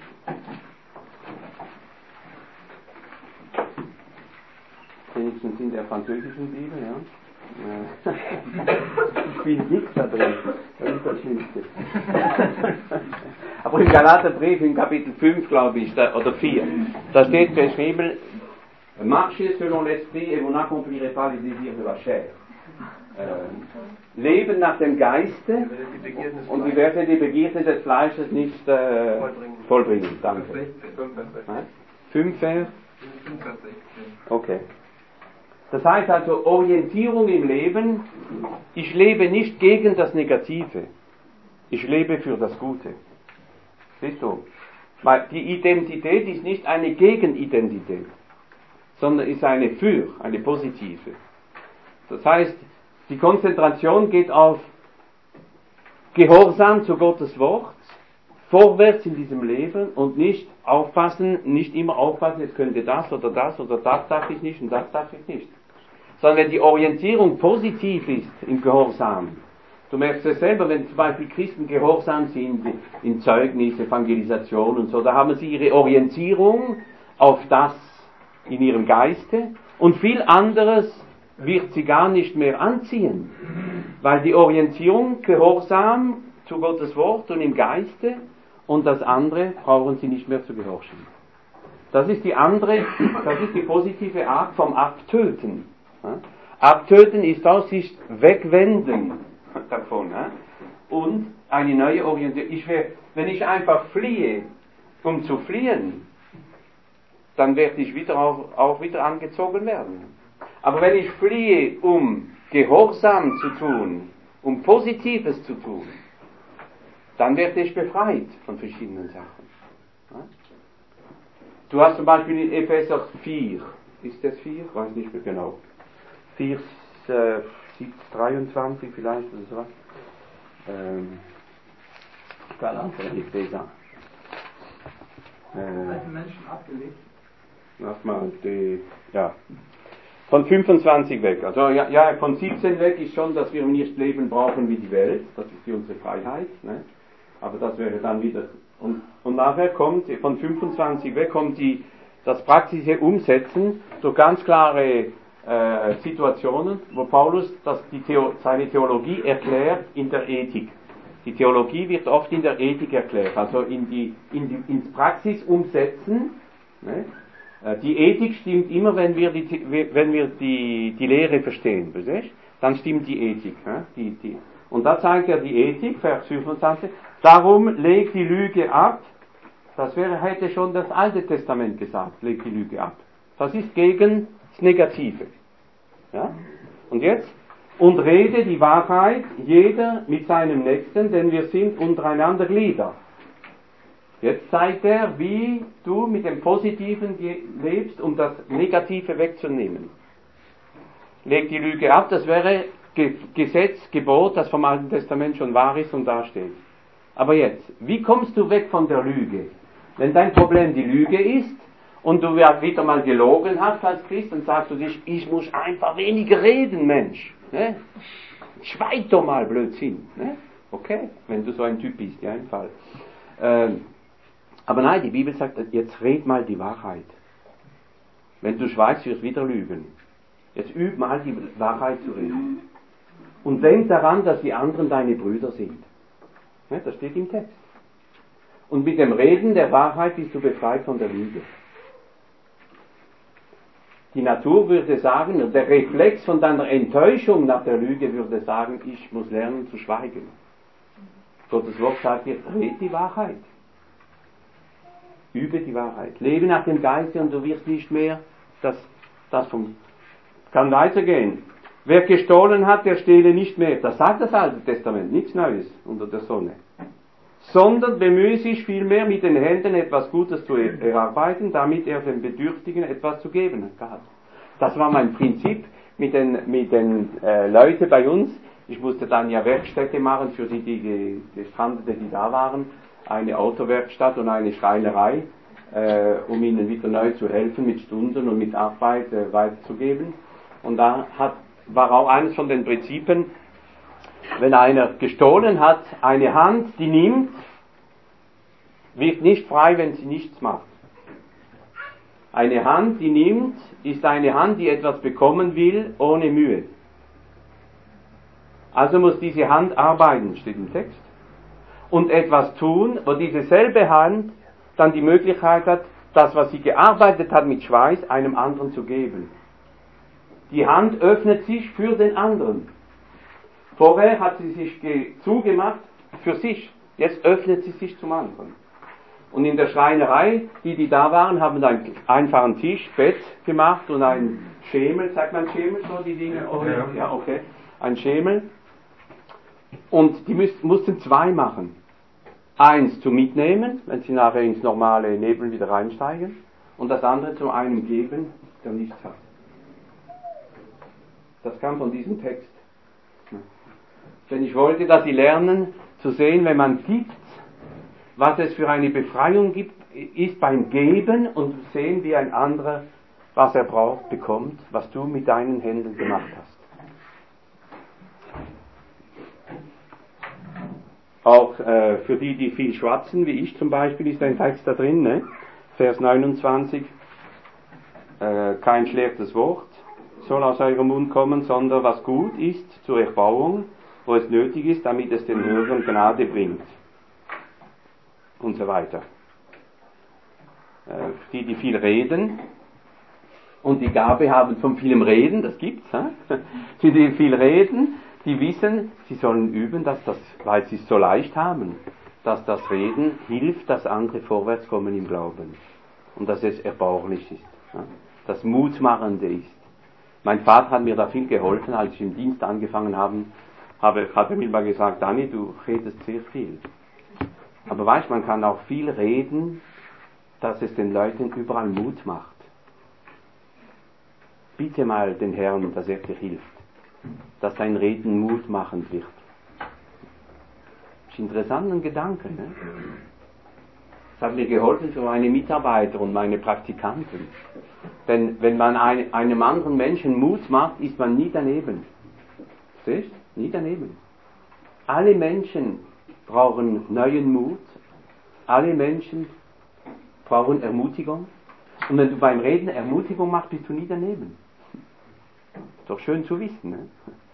Wenigstens in der französischen Bibel, ja. Ich bin nichts da drin, das ist das Schlimmste. Aber im Galaterbrief, in Kapitel 5, glaube ich, oder 4, da steht beschrieben, marchez selon l'esprit et vous n'accomplirez pas les désirs de la chair. Leben nach dem Geiste und ihr werdet die Begierde des Fleisches nicht vollbringen. Danke. 5 Vers? Okay. Das heißt also Orientierung im Leben, ich lebe nicht gegen das Negative, ich lebe für das Gute. Siehst du? Weil die Identität ist nicht eine Gegenidentität, sondern ist eine positive. Das heißt, die Konzentration geht auf Gehorsam zu Gottes Wort, vorwärts in diesem Leben und nicht immer aufpassen, jetzt könnte das oder das darf ich nicht und das darf ich nicht. Sondern wenn die Orientierung positiv ist im Gehorsam, du merkst es selber, wenn zum Beispiel Christen gehorsam sind in Zeugnis, Evangelisation und so, da haben sie ihre Orientierung auf das in ihrem Geiste und viel anderes wird sie gar nicht mehr anziehen, weil die Orientierung Gehorsam zu Gottes Wort und im Geiste und das andere brauchen sie nicht mehr zu gehorchen. Das ist die positive Art vom Abtöten. Abtöten ist aus sich wegwenden davon und eine neue Orientierung. Wenn ich einfach fliehe, um zu fliehen, dann werde ich auch wieder angezogen werden. Aber wenn ich fliehe, um Gehorsam zu tun, um Positives zu tun, dann werde ich befreit von verschiedenen Sachen. Du hast zum Beispiel in Epheser 4, ist das 4? Weiß nicht mehr genau. 4, 23 vielleicht oder so. Epheser. Menschen abgelegt. Lass mal von 25 weg. Also ja, von 17 weg ist schon, dass wir nicht leben brauchen wie die Welt. Das ist für unsere Freiheit. Ne? Aber das wäre dann wieder Und nachher kommt, von 25 weg, kommt das praktische Umsetzen durch ganz klare Situationen, wo Paulus seine Theologie erklärt in der Ethik. Die Theologie wird oft in der Ethik erklärt, also ins Praxis umsetzen. Ne? Die Ethik stimmt immer, wenn wir die Lehre verstehen, verstehst? Dann stimmt die Ethik. Ne? Und da zeigt er die Ethik, Vers 25, darum legt die Lüge ab. Das hätte schon das Alte Testament gesagt, legt die Lüge ab. Das ist gegen das Negative. Ja? Und jetzt, und rede die Wahrheit, jeder mit seinem Nächsten, denn wir sind untereinander Glieder. Jetzt zeigt er, wie du mit dem Positiven lebst, um das Negative wegzunehmen. Leg die Lüge ab, das wäre Gesetz, Gebot, das vom Alten Testament schon wahr ist und da steht. Aber jetzt, wie kommst du weg von der Lüge? Wenn dein Problem die Lüge ist und du wieder mal gelogen hast als Christ, dann sagst du dich, ich muss einfach weniger reden, Mensch. Ne? Schweig doch mal, Blödsinn. Ne? Okay, wenn du so ein Typ bist, ja, im Fall. Aber nein, die Bibel sagt, jetzt red mal die Wahrheit. Wenn du schweigst, wirst du wieder lügen. Jetzt üb mal die Wahrheit zu reden. Und denk daran, dass die anderen deine Brüder sind. Ne? Das steht im Text. Und mit dem Reden der Wahrheit bist du befreit von der Lüge. Die Natur würde sagen, der Reflex von deiner Enttäuschung nach der Lüge würde sagen, ich muss lernen zu schweigen. Gottes Wort sagt dir, red die Wahrheit. Übe die Wahrheit. Lebe nach dem Geiste und du wirst nicht mehr kann weitergehen. Wer gestohlen hat, der stehle nicht mehr. Das sagt das Alte Testament, nichts Neues unter der Sonne. Sondern bemühe sich vielmehr mit den Händen etwas Gutes zu erarbeiten, damit er den Bedürftigen etwas zu geben hat. Das war mein Prinzip mit den Leuten bei uns. Ich musste dann ja Werkstätte machen für die Gestrandeten, die da waren. Eine Autowerkstatt und eine Schreinerei, um ihnen wieder neu zu helfen mit Stunden und mit Arbeit weiterzugeben. Und da war auch eines von den Prinzipien, wenn einer gestohlen hat, eine Hand, die nimmt, wird nicht frei, wenn sie nichts macht. Eine Hand, die nimmt, ist eine Hand, die etwas bekommen will, ohne Mühe. Also muss diese Hand arbeiten, steht im Text, und etwas tun, wo diese selbe Hand dann die Möglichkeit hat, das, was sie gearbeitet hat mit Schweiß, einem anderen zu geben. Die Hand öffnet sich für den anderen. Vorher hat sie sich zugemacht für sich, jetzt öffnet sie sich zum anderen. Und in der Schreinerei, die da waren, haben einen einfachen Tisch, Bett gemacht und ein Schemel, sagt man Schemel so, die Dinge? Oh, ja, okay, ein Schemel. Und die mussten zwei machen. Eins zum Mitnehmen, wenn sie nachher ins normale Nebel wieder reinsteigen, und das andere zu einem geben, der nichts hat. Das kam von diesem Text. Denn ich wollte, dass sie lernen zu sehen, wenn man gibt, was es für eine Befreiung gibt, ist beim Geben und sehen, wie ein anderer, was er braucht, bekommt, was du mit deinen Händen gemacht hast. Auch für die viel schwatzen, wie ich zum Beispiel, ist ein Text da drin, ne? Vers 29, kein schlechtes Wort soll aus eurem Mund kommen, sondern was gut ist zur Erbauung, wo es nötig ist, damit es den Hörern Gnade bringt. Und so weiter. Die viel reden und die Gabe haben von vielem Reden, das gibt's, die viel reden, die wissen, sie sollen üben, weil sie es so leicht haben, dass das Reden hilft, dass andere vorwärts kommen im Glauben und dass es erbaulich ist, das Mutmachende ist. Mein Vater hat mir da viel geholfen, als ich im Dienst angefangen hat er mir mal gesagt, Dani, du redest sehr viel. Aber weißt, man kann auch viel reden, dass es den Leuten überall Mut macht. Bitte mal den Herrn, dass er dir hilft, dass dein Reden mutmachend wird. Das ist ein interessanter Gedanke. Ne? Das hat mir geholfen für meine Mitarbeiter und meine Praktikanten. Denn wenn man einem anderen Menschen Mut macht, ist man nie daneben. Siehst du? Nie daneben. Alle Menschen brauchen neuen Mut alle Menschen brauchen Ermutigung. Und wenn du beim Reden Ermutigung machst, bist du nie daneben. Doch schön zu wissen, ne?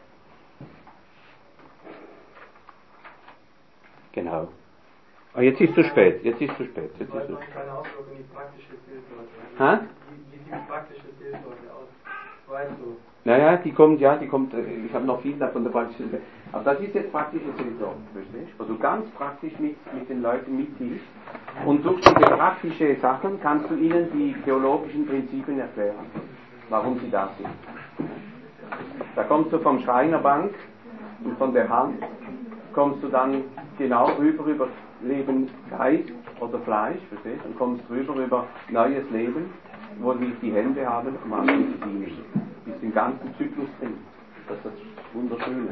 Genau. Oh, jetzt ist zu spät. Jetzt ist zu spät. Jetzt ist zu spät. Keine Ausdruck in die praktische Seelsorge. Ha? Wie sieht die praktische Seelsorge aus? Weißt du? Naja, die kommt, ich habe noch viel davon der praktischen Seelsorge. Aber das ist jetzt praktische Seelsorge, verstehst du? Wo du ganz praktisch mit den Leuten mithilfst. Und durch diese praktischen Sachen kannst du ihnen die theologischen Prinzipien erklären, warum sie da sind. Da kommst du vom Schreinerbank und von der Hand kommst du dann genau rüber über Leben, Geist oder Fleisch, verstehst du? Und kommst rüber über neues Leben, wo wir die Hände haben, um anderen zu dienen. Du bist im ganzen Zyklus drin. Das ist das Wunderschöne.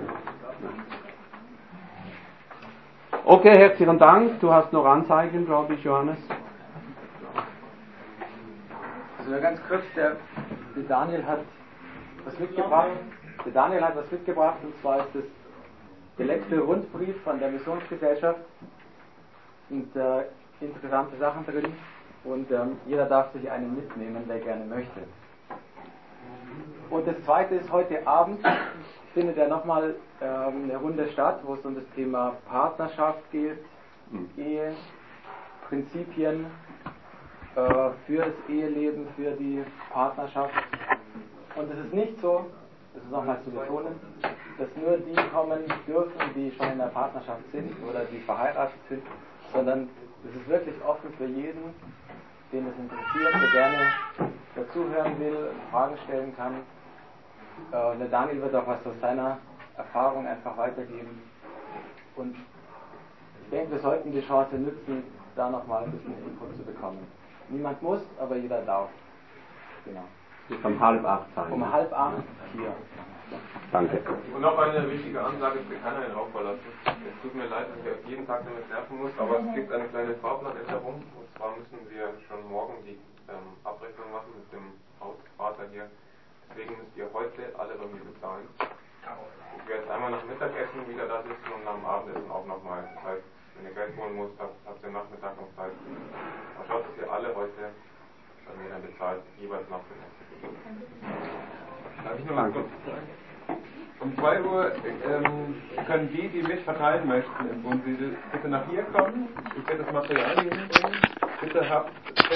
Okay, herzlichen Dank. Du hast noch Anzeigen, glaube ich, Johannes. Also nur ganz kurz, der Daniel hat was mitgebracht. Der Daniel hat was mitgebracht, und zwar ist das der letzte Rundbrief von der Missionsgesellschaft. Und interessante Sachen drin. Und jeder darf sich einen mitnehmen, der gerne möchte. Und das zweite ist, heute Abend findet ja nochmal eine Runde statt, wo es um das Thema Partnerschaft geht, Ehe, Prinzipien für das Eheleben, für die Partnerschaft. Und es ist nicht so, das ist nochmal zu betonen, dass nur die kommen dürfen, die schon in der Partnerschaft sind oder die verheiratet sind, sondern es ist wirklich offen für jeden, den es interessiert, der gerne dazuhören will, Fragen stellen kann. Der Daniel wird auch was aus seiner Erfahrung einfach weitergeben. Und ich denke, wir sollten die Chance nutzen, da nochmal ein bisschen Input zu bekommen. Niemand muss, aber jeder darf. Genau. Bis um 7:30 sein. Um 7:30 hier. Danke. Und noch eine wichtige Ansage, es wird keiner den Raum verlassen. Es tut mir leid, dass ich euch jeden Tag damit nerven muss, aber es gibt eine kleine Fahrplanänderung. Und zwar müssen wir schon morgen die Abrechnung machen mit dem Hausvater hier. Deswegen müsst ihr heute alle bei mir bezahlen. Ich werde jetzt einmal nach Mittagessen wieder da sitzen und am Abendessen auch nochmal. Das heißt, wenn ihr Geld holen müsst, habt ihr Nachmittag noch Zeit. Aber schaut, dass ihr alle heute bei mir dann bezahlt, jeweils nach dem Essen. Darf ich noch mal kurz sagen? Um 2 Uhr können die mich verteilen möchten im Wohnsiedel, bitte nach hier kommen. Ich werde das Material hier hinbringen. Bitte habt